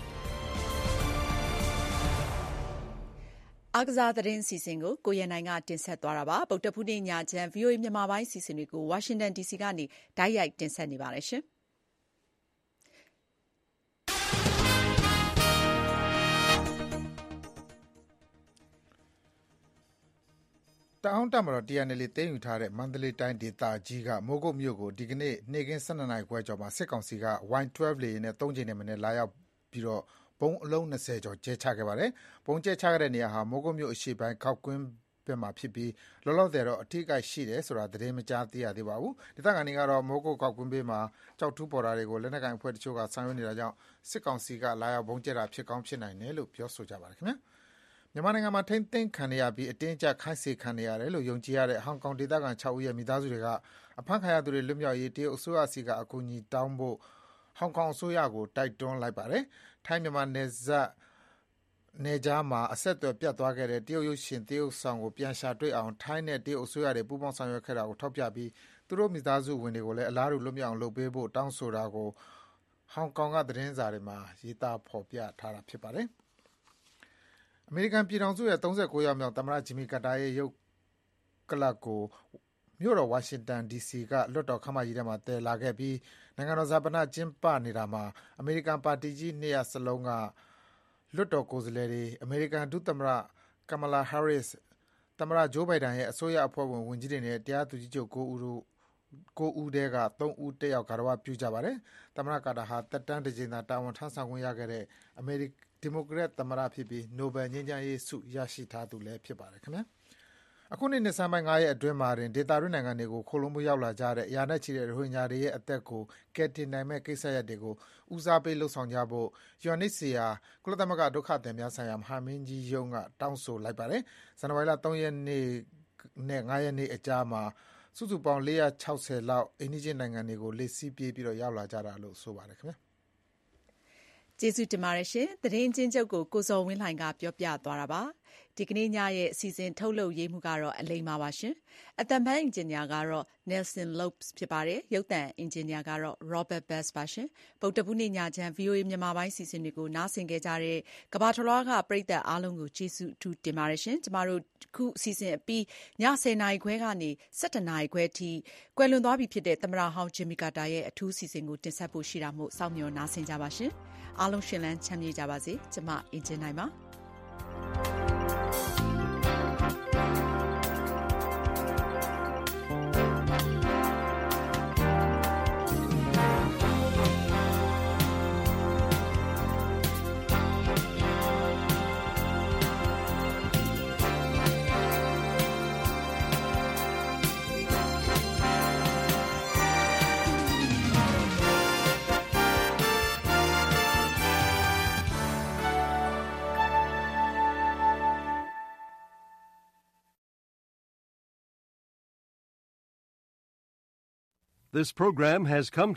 အားကစားသတင်းစီစဉ်ကိုကိုရန်နိုင်ကတင်ဆက်သွားတာပါ။ဗုဒ္ဓဖူးနေ့ညချမ်း VOA မြန်မာပိုင်းစီစဉ်တွေကို Washington DC ကနေတိုက်ရိုက်တင်ဆက်နေပါတယ်ရှင်။တအောင်းတပ်မတော် TNL သိမ်းယူထားတဲ့မန္တလေးတိုင်းဒေသကြီးကမိုးကုတ်မြို့ကိုဒီကနေ့နေ့ခင်း12နာရီခွဲကျော်မှာစစ်ကောင်စီက Y12 လေယာဉ်နဲ့3ကြိမ်နဲ့မနေ့လာရောက်ပြီးတော့ဘုံအလုံး20ကျော်ကျဲချခဲ့ပါတယ်။ဘုံကျဲချခဲ့တဲ့နေရာဟာမိုးကုတ်မြို့အရှေ့ပိုင်းခောက်ကွင်းဘက်မှာဖြစ်ပြီးလောလောဆယ်တော့အထိကိရှိတယ်ဆိုတာသတင်းမကြားသိရသေးပါဘူး။ဒေသခံတွေကတော့မိုးကုတ်ခောက်ကွင်းဘေးမှာကြောက်ထူးပေါ်တာတွေကိုလက်နက်ကိုင်အဖွဲ့တချို့ကဆောင်ရွက်နေတာကြောင့်စစ်ကောင်စီကလာရောက်ဘုံကျဲတာဖြစ်ကောင်းဖြစ်နိုင်တယ်လို့ပြောဆိုကြပါတယ်ခင်ဗျာ။မြန်မာနိုင်ငံမှာထိန်းသိမ်းခံရပြီးအတင်းအကျပ်ခိုင်းစေခံရတယ်လို့ယုံကြည်ရတဲ့ဟောင်ကောင်ဒေသခံ6ဦးရဲ့မိသားစုတွေကအဖမ်းခံရသူတွေလွတ်မြောက်ရေးတရုတ်အစိုးရစီကအကူအညီတောင်းဖို့ဟောင်ကောင်အစိုးရကိုတိုက်တွန်းလိုက်ပါတယ်။ထိုင်းမြန်မာနယ်ကြားမှာအဆက်အသွယ်ပြတ်သွားခဲ့တဲ့တရုတ်ရုပ်ရှင်တရုတ်ဆောင်ကိုပြန်ရှာတွေ့အောင်ထိုင်းနဲ့တရုတ်အစိုးရတွေပူးပေါင်းဆောင်ရွက်ခဲ့တာကိုထောက်ပြပြီးသူတို့မိသားစုဝင်တွေကိုလည်းအလားတူလွတ်မြောက်အောင်လုပ်ပေးဖို့တောင်းဆိုတာကိုဟောင်ကောင်ကသတင်းစာတွေမှာရေးသားဖော်ပြထားတာဖြစ်ပါတယ်။အမေရိကန်ပြည်ထောင်စုရဲ့39ရောက်မြောက်သမ္မတဂျင်မီကာတာရဲ့ရုပ်ကလပ်ကိုမြို့တော်ဝါရှင်တန် DC ကလွှတ်တော်ခန်းမကြီးထဲမှာတည်လာခဲ့ပြီးနိုင်ငံတော်ဇာပနကျင်းပနေတာမှာအမေရိကန်ပါတီကြီး2ရပ်စလုံးကလွှတ်တော်ကိုယ်စားလှယ်တွေအမေရိကန်ဒုသမ္မတကမ်မလာဟဲရစ်သမ္မတဂျိုးဘိုင်ဒန်ရဲ့အစိုးရအဖွဲ့ဝင်ဝန်ကြီးတွေနဲ့တရားသူကြီးချုပ်9ဦးထဲက3ဦးတက်ရောက်ကာရဝပြုကြပါတယ်။သမ္မတကာတာဟာတက်တန်းတစ်ကြိမ်သာတာဝန်ထမ်းဆောင်ခွင့်ရခဲ့တဲ့အမေရိကန်ဒီမိုကရက်သမ္မတဖြစ်ပြီးနိုဘယ်ငြိမ်းချမ်းရေးဆုရရှိထားသူလည်းဖြစ်ပါတယ်ခင်ဗျာ။အခုနှစ်ဆန်းပိုင်း9ရက်အတွင်းမှာတင်ဒေတာတွင်းနိုင်ငံတွေကိုခိုလုံမှုရောက်လာကြတဲ့ရာနဲ့ချီတဲ့ရိုဟင်ဂျာတွေရဲ့အသက်ကိုကယ်တင်နိုင်မဲ့ကိစ္စရပ်တွေကိုဦးစားပေးလှုပ်ဆောင်ကြဖို့ UNHCR ကုလသမဂ္ဂဒုက္ခသည်များဆိုင်ရာမဟာမင်းကြီးရုံးကတောင်းဆိုလိုက်ပါတယ်။ဇန်နဝါရီလ3ရက်နေ့နဲ့5ရက်နေ့အကြားမှာစုစုပေါင်း460လောက်အိန္ဒိယနိုင်ငံတွေကိုလက်စီးပြေးပြီးတော့ရောက်လာကြတာလို့ဆိုပါတယ်ခင်ဗျာ။ကျေးဇူးတင်ပါတယ်ရှင်။သတင်းချင်းချုပ်ကိုကိုဇော်ဝင်းလှိုင်ကပြောပြသွားတာပါ။ဒီကနေ့ညရဲ့အစီအစဉ်ထုတ်လုပ်ရေးမှုကတော့အလိမ္မာပါရှင်။အသံဖန်အင်ဂျင်နီယာကတော့ Nelson Lopes ဖြစ်ပါတယ်။ရုပ်သံအင်ဂျင်နီယာကတော့ Robert Bass ပါရှင်။ဗုဒ္ဓဖူးနေ့ညချမ်း VOA မြန်မာပိုင်းစီစဉ်တွေကိုနားဆင်ကြတဲ့ကမ္ဘာတလွှားကပရိသတ်အားလုံးကိုကျေးဇူးအထူးတင်ပါတယ်ရှင်။ကျမတို့ခုအစီအစဉ်အပြီးည10:00နာရီခွဲကနေ17:00နာရီခွဲအထိကွယ်လွန်သွားပြီဖြစ်တဲ့သမ္မတဟောင်းဂျင်မီကာတာရဲ့အထူးစီစဉ်ကိုတင်ဆက်ဖို့ရှိတာမို့စောင့်မျှော်နားဆင်ကြပါရှင်။အားလုံးရှင်လန်းချမ်းမြေ့ကြပါစေ။ကျမအင်ဂျင်နိုင်ပါ။ This program has come